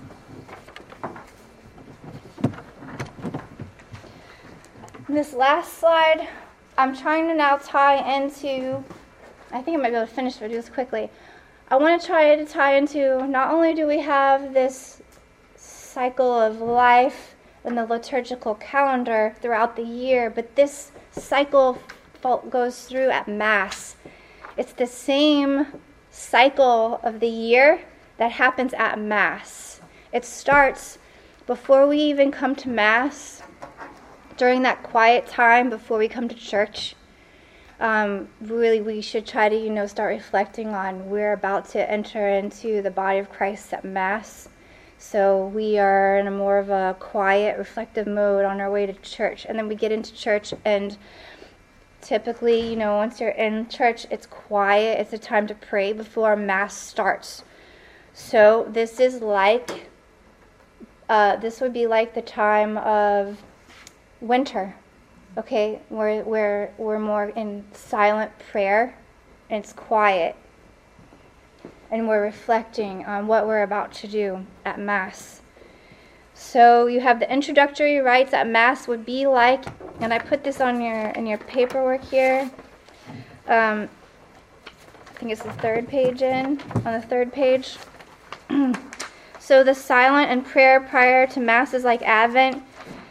This last slide, I'm trying to now tie into, I think I might be able to finish, but do this quickly. I want to try to tie into, not only do we have this cycle of life in the liturgical calendar throughout the year, but this cycle goes through at Mass. It's the same cycle of the year that happens at Mass. It starts before we even come to Mass, during that quiet time before we come to church. Um, really, we should try to, you know, start reflecting on we're about to enter into the body of Christ at Mass. So we are in a more of a quiet, reflective mode on our way to church. And then we get into church, and typically, you know, once you're in church, it's quiet. It's a time to pray before Mass starts. So this is like, uh, this would be like the time of winter. Okay, we're, we're, we're more in silent prayer, and it's quiet. And we're reflecting on what we're about to do at Mass. So you have the introductory rites at Mass would be like, and I put this on your in your paperwork here. Um, I think it's the third page in, on the third page. So the silent and prayer prior to Mass is like Advent.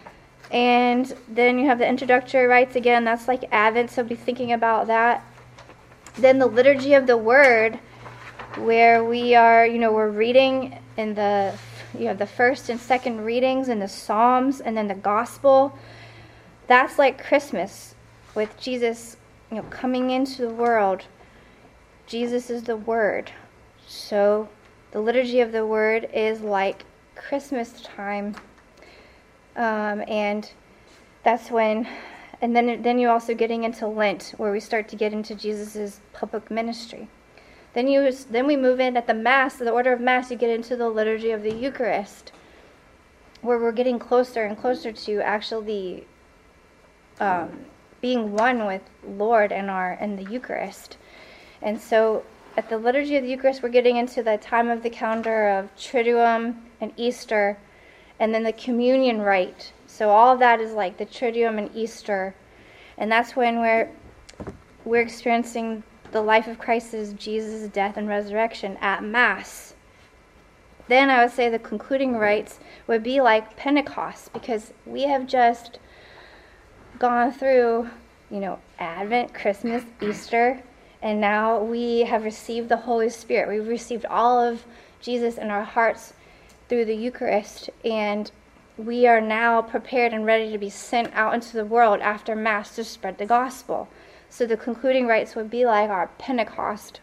And then you have the introductory rites again, that's like Advent, so be thinking about that. Then the liturgy of the Word, where we are, you know, we're reading in the, you know, the first and second readings in the Psalms and then the Gospel. That's like Christmas with Jesus, you know, coming into the world. Jesus is the Word. So the liturgy of the Word is like Christmas time. Um, and that's when, and then then you're also getting into Lent, where we start to get into Jesus' public ministry. Then you then we move in at the Mass, the order of Mass. You get into the liturgy of the Eucharist, where we're getting closer and closer to actually um, being one with Lord in our in the Eucharist. And so at the liturgy of the Eucharist, we're getting into the time of the calendar of Triduum and Easter. And then the communion rite. So all of that is like the Triduum and Easter. And that's when we're we're experiencing the life of Christ as Jesus' death and resurrection at Mass. Then I would say the concluding rites would be like Pentecost, because we have just gone through, you know, Advent, Christmas, Easter, and now we have received the Holy Spirit. We've received all of Jesus in our hearts through the Eucharist, and we are now prepared and ready to be sent out into the world after Mass to spread the gospel. So the concluding rites would be like our Pentecost.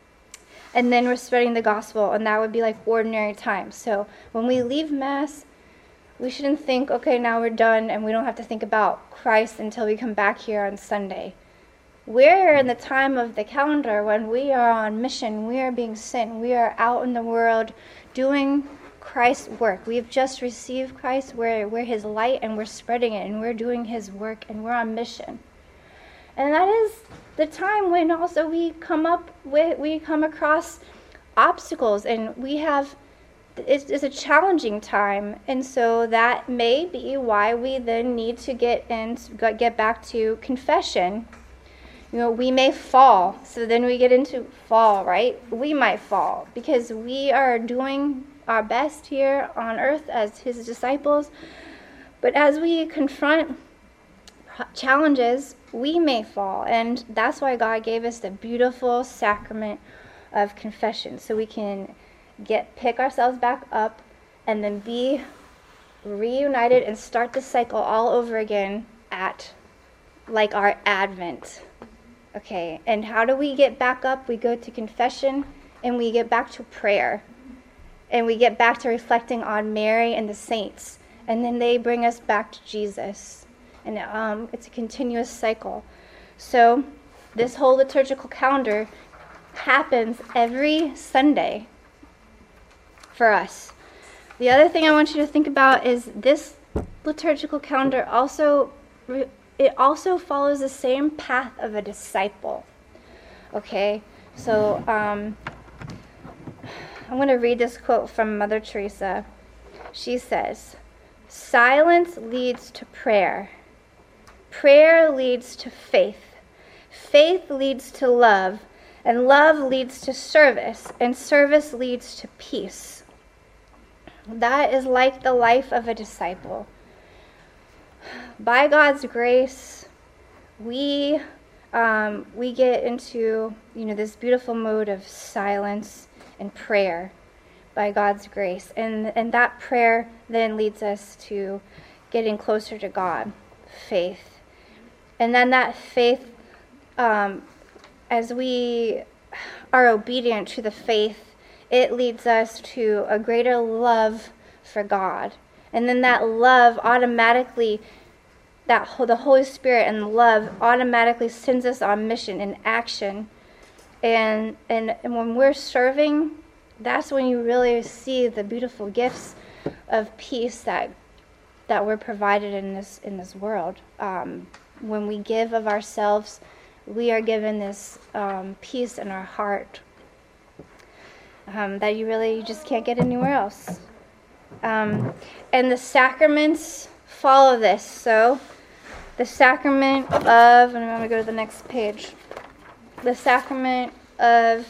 And then we're spreading the gospel, and that would be like ordinary time. So when we leave Mass, we shouldn't think, okay, now we're done and we don't have to think about Christ until we come back here on Sunday. We're in the time of the calendar when we are on mission, we are being sent, we are out in the world doing Christ's work. We've just received Christ, we're, we're his light, and we're spreading it, and we're doing his work, and we're on mission. And that is the time when also we come up with, we come across obstacles, and we have, it's, it's a challenging time, and so that may be why we then need to get in, get back to confession. You know, we may fall, so then we get into fall, right? We might fall, because we are doing our best here on earth as his disciples, but as we confront challenges, we may fall, and that's why God gave us the beautiful sacrament of confession, so we can get pick ourselves back up and then be reunited and start the cycle all over again at like our Advent. Okay, and how do we get back up? We go to confession, and we get back to prayer. And we get back to reflecting on Mary and the saints. And then they bring us back to Jesus. And um, it's a continuous cycle. So this whole liturgical calendar happens every Sunday for us. The other thing I want you to think about is this liturgical calendar also, it also follows the same path of a disciple. Okay, so um, I'm going to read this quote from Mother Teresa. She says, "Silence leads to prayer. Prayer leads to faith. Faith leads to love. And love leads to service, and service leads to peace. That is like the life of a disciple. By God's grace, we um, we get into, you know, this beautiful mode of silence and prayer by God's grace. And, and that prayer then leads us to getting closer to God, faith. And then that faith, um, as we are obedient to the faith, it leads us to a greater love for God. And then that love automatically, that the Holy Spirit and love automatically sends us on mission and action. And, and and when we're serving, that's when you really see the beautiful gifts of peace that that we're provided in this in this world. Um, when we give of ourselves, we are given this um, peace in our heart um, that you really you just can't get anywhere else. Um, and the sacraments follow this. So the sacrament of, and I'm going to go to the next page. The sacrament of,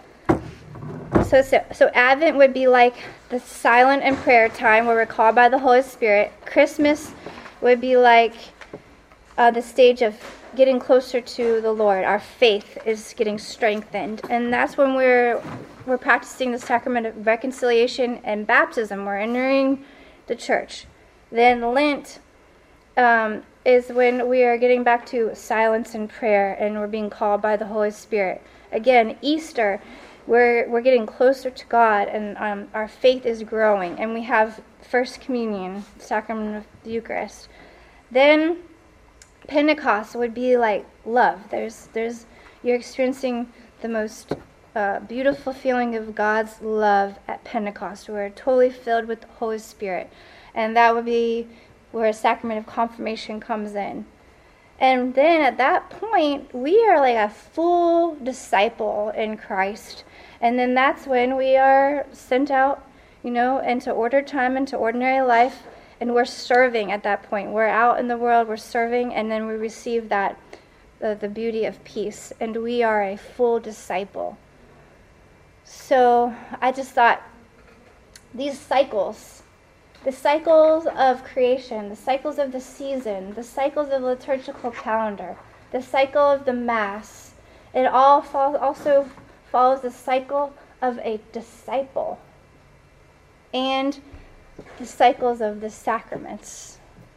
so, so, so Advent would be like the silent and prayer time where we're called by the Holy Spirit. Christmas would be like uh, the stage of getting closer to the Lord. Our faith is getting strengthened. And that's when we're we're practicing the sacrament of reconciliation and baptism. We're entering the church. Then Lent um, is when we are getting back to silence and prayer, and we're being called by the Holy Spirit. Again, Easter, we're we're getting closer to God, and um, our faith is growing. And we have First Communion, sacrament of the Eucharist. Then Pentecost would be like love. There's there's you're experiencing the most uh, beautiful feeling of God's love at Pentecost. We're totally filled with the Holy Spirit, and that would be where a sacrament of confirmation comes in. And then at that point, we are like a full disciple in Christ. And then that's when we are sent out, you know, into ordered time, into ordinary life, and we're serving at that point. We're out in the world, we're serving, and then we receive that, the, the beauty of peace. And we are a full disciple. So I just thought, these cycles, the cycles of creation, the cycles of the season, the cycles of the liturgical calendar, the cycle of the Mass, it all fall, also follows the cycle of a disciple and the cycles of the sacraments.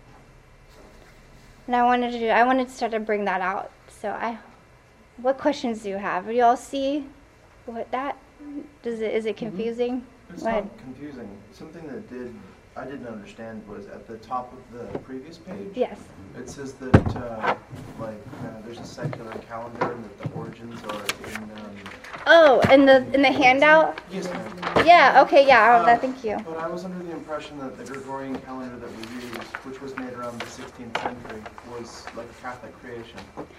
And I wanted to, I wanted to start to bring that out. So I, what questions do you have? Do you all see what that, does it, is it confusing? It's Go ahead. not confusing. Something that did I didn't understand was at the top of the previous page. Yes. It says that uh, like uh, there's a secular calendar and that the origins are in. Um, Oh, in the in the handout? yes, ma'am. Yeah. Okay. Yeah. Um, Uh, thank you. But I was under the impression that the Gregorian calendar that we use, which was made around the sixteenth century, was like a Catholic creation.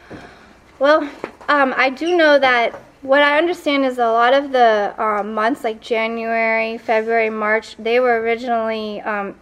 Well, um, I do know that what I understand is a lot of the um, months like January, February, March, they were originally, um,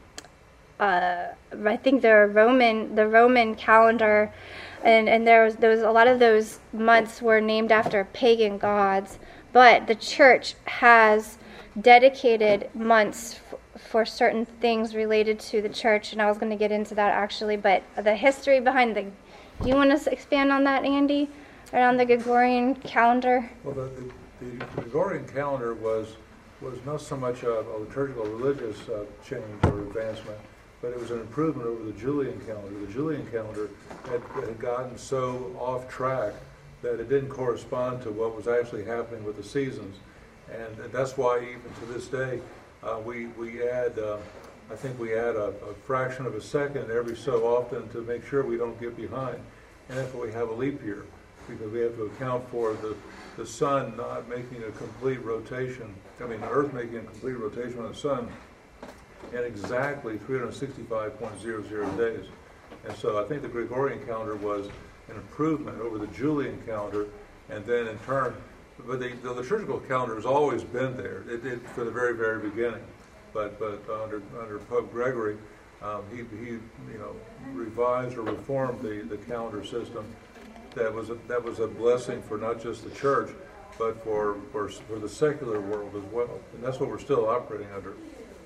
uh, I think the Roman, the Roman calendar, and, and there was, there was a lot of those months were named after pagan gods. But the church has dedicated months f- for certain things related to the church, and I was going to get into that actually. But the history behind the Do you want to expand on that, Andy, around the Gregorian calendar? Well, the, the, the Gregorian calendar was was not so much a, a liturgical religious uh, change or advancement, but it was an improvement over the Julian calendar. The Julian calendar had, had gotten so off track that it didn't correspond to what was actually happening with the seasons, and, and that's why even to this day uh, we we add. Uh, I think we add a, a fraction of a second every so often to make sure we don't get behind. And that's why we have a leap year, because we have to account for the, the sun not making a complete rotation, I mean the earth making a complete rotation on the sun in exactly three hundred sixty-five point zero zero days. And so I think the Gregorian calendar was an improvement over the Julian calendar, and then in turn, but the, the liturgical calendar has always been there it, it, for the very, very beginning. But but under under Pope Gregory, um, he he you know revised or reformed the, the calendar system. That was a, that was a blessing for not just the church, but for, for, for the secular world as well. And that's what we're still operating under.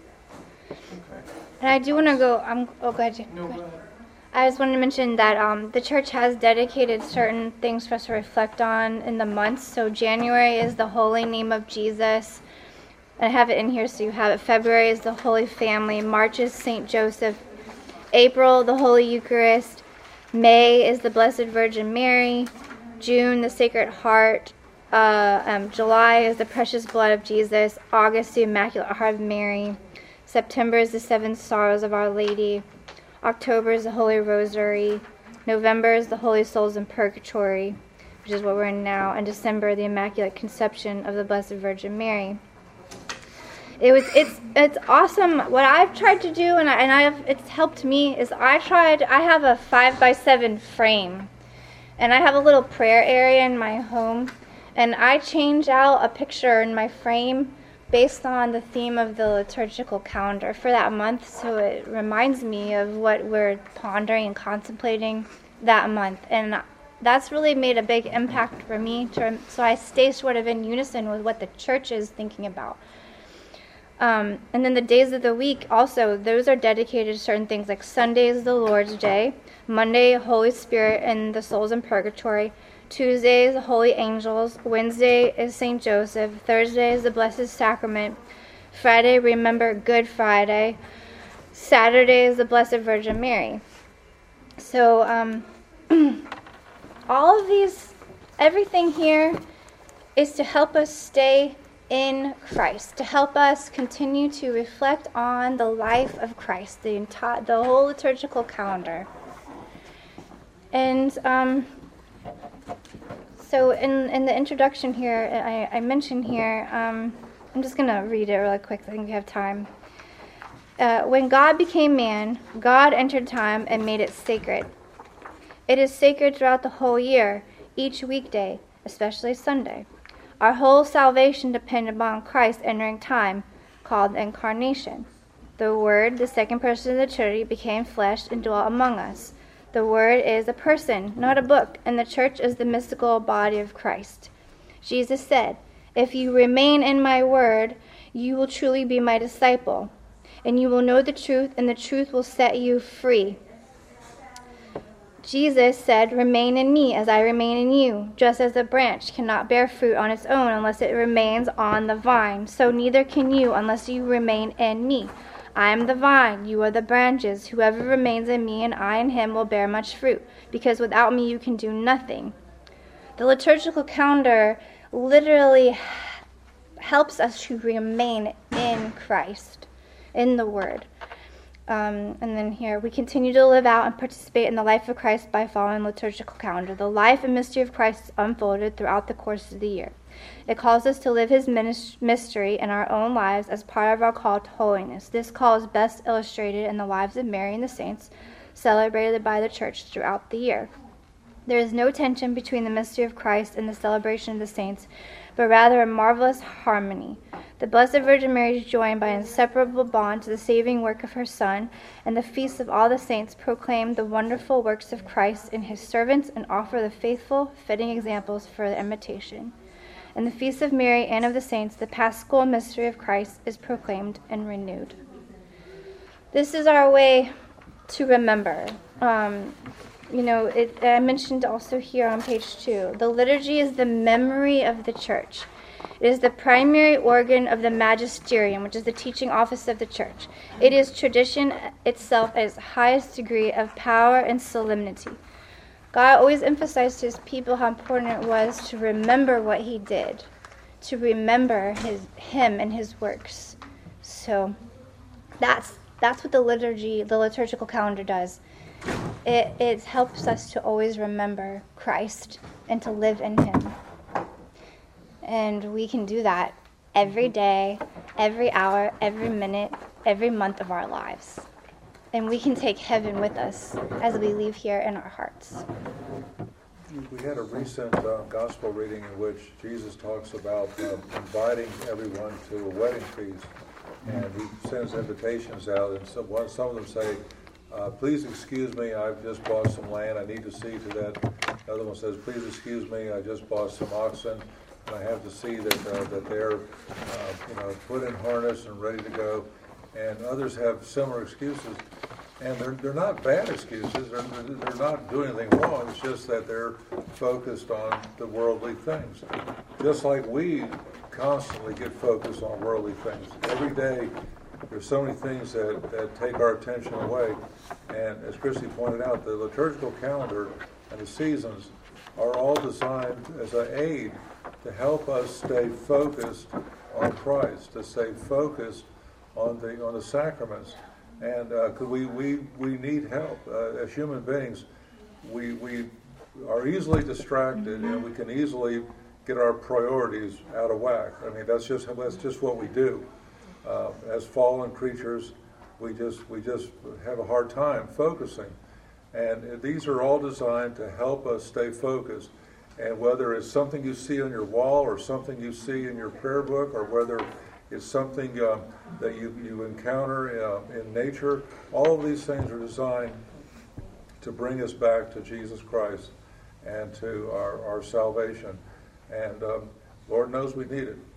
And I do want to go, I'm, oh, go ahead. No, go ahead. I just wanted to mention that um, the church has dedicated certain things for us to reflect on in the months. So January is the Holy Name of Jesus. I have it in here so you have it. February is the Holy Family. March is Saint Joseph. April, the Holy Eucharist. May is the Blessed Virgin Mary. June, the Sacred Heart. Uh, um, July is the Precious Blood of Jesus. August, the Immaculate Heart of Mary. September is the Seven Sorrows of Our Lady. October is the Holy Rosary. November is the Holy Souls in Purgatory, which is what we're in now. And December, the Immaculate Conception of the Blessed Virgin Mary. It was it's it's awesome. What I've tried to do, and I, and I've it's helped me, is I tried. I have a five by seven frame, and I have a little prayer area in my home, and I change out a picture in my frame based on the theme of the liturgical calendar for that month, so it reminds me of what we're pondering and contemplating that month. And that's really made a big impact for me, to, so I stay sort of in unison with what the church is thinking about. Um, and then the days of the week also, those are dedicated to certain things, like Sunday is the Lord's Day, Monday, Holy Spirit and the Souls in Purgatory, Tuesday is the Holy Angels, Wednesday is Saint Joseph, Thursday is the Blessed Sacrament, Friday, remember Good Friday, Saturday is the Blessed Virgin Mary. So um, all of these, everything here is to help us stay in Christ, to help us continue to reflect on the life of Christ, the entire, the whole liturgical calendar. And um, so in, in the introduction here, I, I mentioned here, um, I'm just going to read it really quick, I think we have time. Uh, when God became man, God entered time and made it sacred. It is sacred throughout the whole year, each weekday, especially Sunday. Our whole salvation depended upon Christ entering time, called the Incarnation. The Word, the second person of the Trinity, became flesh and dwelt among us. The Word is a person, not a book, and the church is the mystical body of Christ. Jesus said, "If you remain in my word, you will truly be my disciple, and you will know the truth, and the truth will set you free." Jesus said, "Remain in me as I remain in you. Just as a branch cannot bear fruit on its own unless it remains on the vine, so neither can you unless you remain in me. I am the vine, you are the branches. Whoever remains in me and I in him will bear much fruit, because without me you can do nothing." The liturgical calendar literally helps us to remain in Christ, in the Word. Um, and then here, we continue to live out and participate in the life of Christ by following the liturgical calendar. The life and mystery of Christ is unfolded throughout the course of the year. It calls us to live his mystery in our own lives as part of our call to holiness. This call is best illustrated in the lives of Mary and the saints, celebrated by the church throughout the year. There is no tension between the mystery of Christ and the celebration of the saints, but rather a marvelous harmony. The Blessed Virgin Mary is joined by an inseparable bond to the saving work of her Son, and the feasts of all the saints proclaim the wonderful works of Christ in his servants and offer the faithful, fitting examples for the imitation. In the feast of Mary and of the saints, the paschal mystery of Christ is proclaimed and renewed. This is our way to remember. Um, you know, it, I mentioned also here on page two, the liturgy is the memory of the church. It is the primary organ of the magisterium, which is the teaching office of the church. It is tradition itself at its highest degree of power and solemnity. God always emphasized to his people how important it was to remember what he did, to remember his him and his works. So that's that's what the liturgy, the liturgical calendar does. It it helps us to always remember Christ and to live in him. And we can do that every day, every hour, every minute, every month of our lives. And we can take heaven with us as we leave here in our hearts. We had a recent uh, gospel reading in which Jesus talks about uh, inviting everyone to a wedding feast. And he sends invitations out, and some, one, some of them say, uh, please excuse me, I've just bought some land, I need to see to that. The other one says, please excuse me, I just bought some oxen, and I have to see that uh, that they're uh, you know put in harness and ready to go. And others have similar excuses, and they're they're not bad excuses. They're they're not doing anything wrong. It's just that they're focused on the worldly things, just like we constantly get focused on worldly things. Every day, there's so many things that, that take our attention away. And as Christy pointed out, the liturgical calendar and the seasons are all designed as an aid to help us stay focused on Christ, to stay focused on the on the sacraments. And uh, 'cause we, we, we need help. Uh, as human beings, we, we are easily distracted, and we can easily get our priorities out of whack. I mean, that's just that's just what we do. Uh, as fallen creatures, we just we just have a hard time focusing. And these are all designed to help us stay focused. And whether it's something you see on your wall, or something you see in your prayer book, or whether it's something uh, that you, you encounter uh, in nature, all of these things are designed to bring us back to Jesus Christ and to our, our salvation. And um, Lord knows we need it.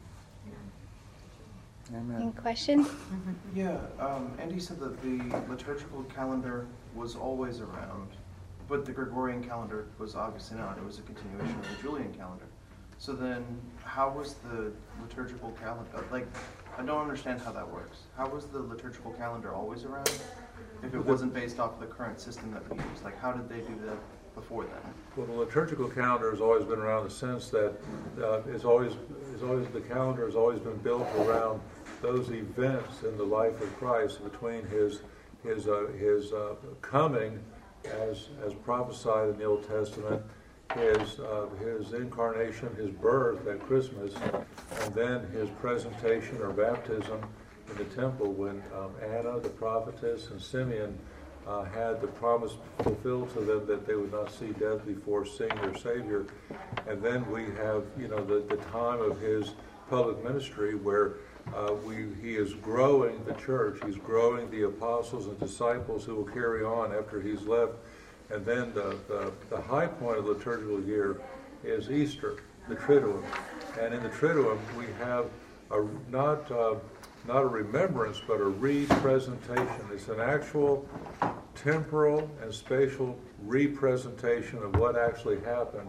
Amen. Any questions? Yeah, um, Andy said that the liturgical calendar was always around, but the Gregorian calendar was obviously not. It was a continuation of the Julian calendar. So then, how was the liturgical calendar, like, I don't understand how that works. How was the liturgical calendar always around if it wasn't based off the current system that we use? Like, how did they do that before then? Well, the liturgical calendar has always been around in the sense that uh, it's always, it's always the calendar has always been built around those events in the life of Christ between his his uh, his uh, coming as as prophesied in the Old Testament, his uh, his incarnation, his birth at Christmas, and then his presentation or baptism in the temple when um, Anna the prophetess and Simeon uh, had the promise fulfilled to them that they would not see death before seeing their Savior. And then we have you know the, the time of his public ministry where Uh, we, he is growing the church. He's growing the apostles and disciples who will carry on after he's left. And then the, the, the high point of the liturgical year is Easter, the Triduum. And in the Triduum, we have a, not, uh, not a remembrance, but a representation. It's an actual temporal and spatial representation of what actually happened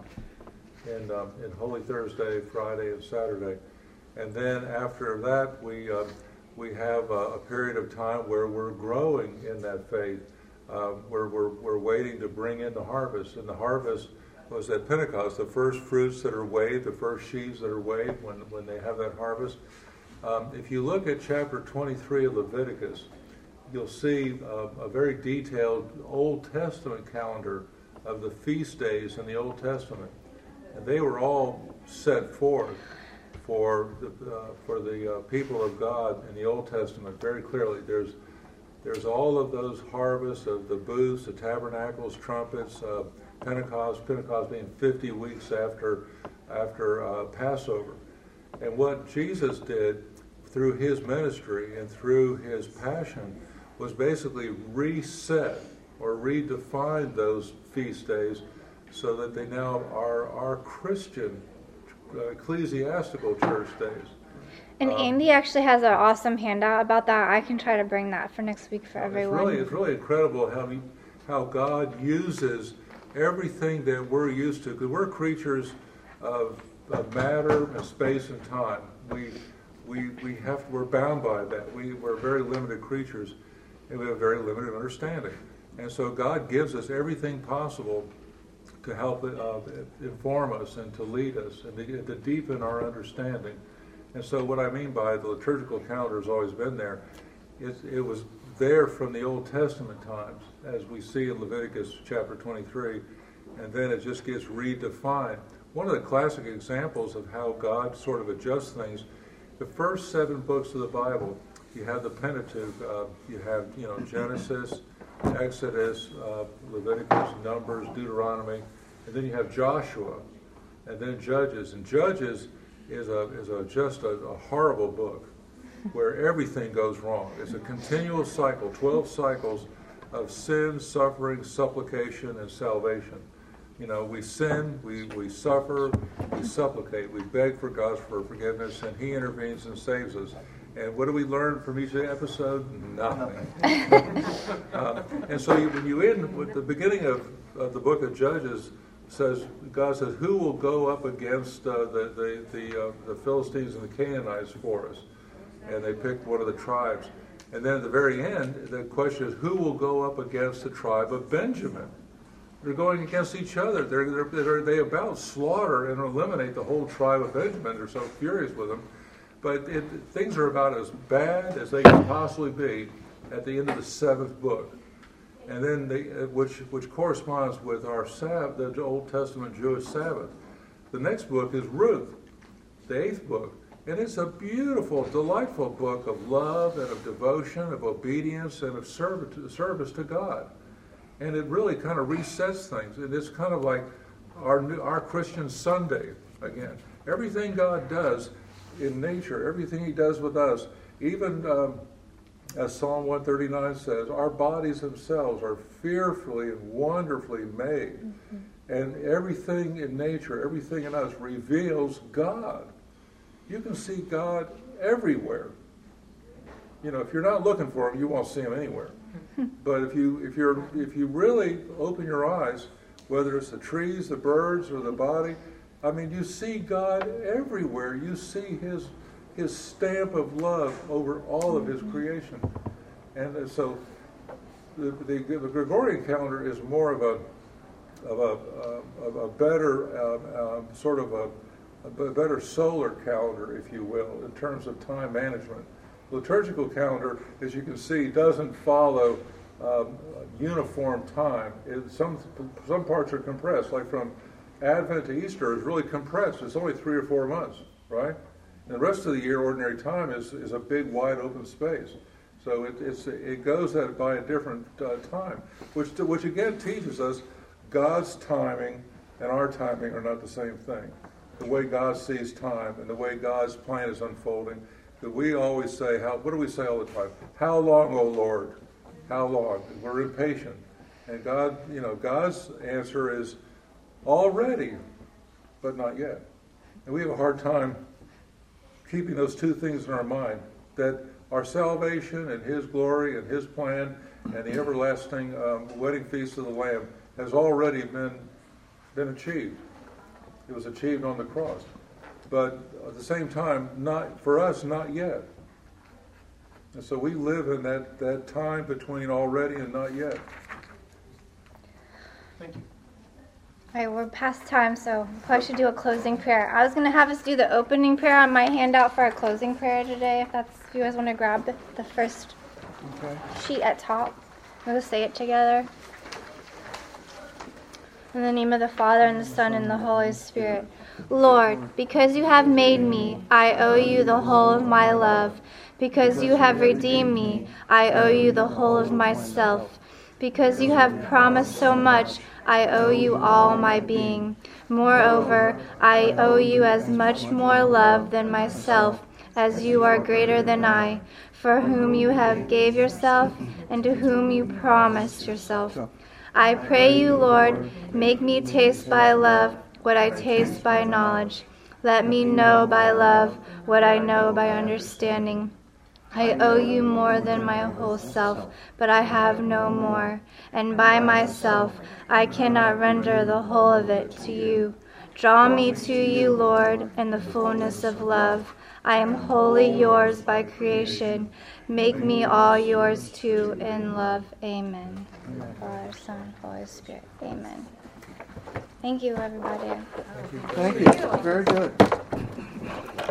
in, um, in Holy Thursday, Friday, and Saturday. And then after that, we uh, we have a, a period of time where we're growing in that faith, uh, where we're we're waiting to bring in the harvest. And the harvest was at Pentecost, the first fruits that are waved, the first sheaves that are waved when when they have that harvest. Um, if you look at chapter twenty-three of Leviticus, you'll see uh, a very detailed Old Testament calendar of the feast days in the Old Testament, and they were all set forth for the uh, for the uh, people of God in the Old Testament very clearly. There's there's all of those harvests of the booths, the tabernacles, trumpets, uh, Pentecost. Pentecost being fifty weeks after after uh, Passover, and what Jesus did through his ministry and through his passion was basically reset or redefine those feast days so that they now are our Christian Uh, ecclesiastical church days. And um, Andy actually has an awesome handout about that. I can try to bring that for next week for everyone. It's really, it's really incredible how he, how God uses everything that we're used to, because we're creatures of, of matter and space and time. We we we have we're bound by that. We we're very limited creatures, and we have very limited understanding. And so God gives us everything possible to help uh, inform us and to lead us and to, to deepen our understanding. And so what I mean by the liturgical calendar has always been there. It, it was there from the Old Testament times, as we see in Leviticus chapter twenty-three, and then it just gets redefined. One of the classic examples of how God sort of adjusts things, the first seven books of the Bible, you have the Pentateuch, uh, you have you know Genesis, Exodus, uh, Leviticus, Numbers, Deuteronomy, and then you have Joshua, and then Judges. And Judges is a is a just a, a horrible book where everything goes wrong. It's a continual cycle, twelve cycles of sin, suffering, supplication, and salvation. You know, we sin, we, we suffer, we we supplicate, we beg for God's for forgiveness, and He intervenes and saves us. And what do we learn from each episode? Nothing. uh, and so you, when you end with the beginning of, of the book of Judges, says God says, "Who will go up against uh, the the the, uh, the Philistines and the Canaanites for us?" And they picked one of the tribes. And then at the very end, the question is, who will go up against the tribe of Benjamin? They're going against each other. They're, they're, they're they about slaughter and eliminate the whole tribe of Benjamin. They're so furious with them. But it, things are about as bad as they can possibly be at the end of the seventh book. And then, they, which which corresponds with our Sabbath, the Old Testament Jewish Sabbath. The next book is Ruth, the eighth book. And it's a beautiful, delightful book of love and of devotion, of obedience, and of service to God. And it really kind of resets things. And it's kind of like our new, our Christian Sunday again. Everything God does in nature, everything He does with us, even um, as Psalm one thirty-nine says, our bodies themselves are fearfully and wonderfully made. Mm-hmm. And everything in nature, everything in us reveals God. You can see God everywhere. You know, if you're not looking for Him, you won't see Him anywhere. But if you if you're if you really open your eyes, whether it's the trees, the birds, or the body, I mean, you see God everywhere. You see His His stamp of love over all of His creation. And so, the the, the Gregorian calendar is more of a of a of a better uh, uh, sort of a a better solar calendar, if you will, in terms of time management. Liturgical calendar, as you can see, doesn't follow um, uniform time. It, some some parts are compressed, like from Advent to Easter is really compressed. It's only three or four months, right? And the rest of the year, ordinary time is, is a big, wide open space. So it, it's, it goes at by a different uh, time, which which again teaches us God's timing and our timing are not the same thing. The way God sees time and the way God's plan is unfolding, that we always say, how, what do we say all the time? How long, O Lord? How long? We're impatient. And God, you know, God's answer is already, but not yet. And we have a hard time keeping those two things in our mind, that our salvation and His glory and His plan and the everlasting um, wedding feast of the Lamb has already been been achieved. It was achieved on the cross. But at the same time, not for us, not yet. And so we live in that, that time between already and not yet. Thank you. All right, we're past time, so I should do a closing prayer. I was going to have us do the opening prayer on my handout for our closing prayer today. If that's, if you guys want to grab the, the first Okay. sheet at top, we'll say it together. In the name of the Father, and the Son, and the Holy Spirit. Lord, because you have made me, I owe you the whole of my love. Because you have redeemed me, I owe you the whole of myself. Because you have promised so much, I owe you all my being. Moreover, I owe you as much more love than myself, as you are greater than I, for whom you have gave yourself, and to whom you promised yourself. I pray you, Lord, make me taste by love what I taste by knowledge. Let me know by love what I know by understanding. I owe you more than my whole self, but I have no more, and by myself I cannot render the whole of it to you. Draw me to you, Lord, in the fullness of love. I am wholly yours by creation. Make me all yours too in love. Amen. Father, Son, Holy Spirit. Amen. Thank you, everybody. Thank you. Very good.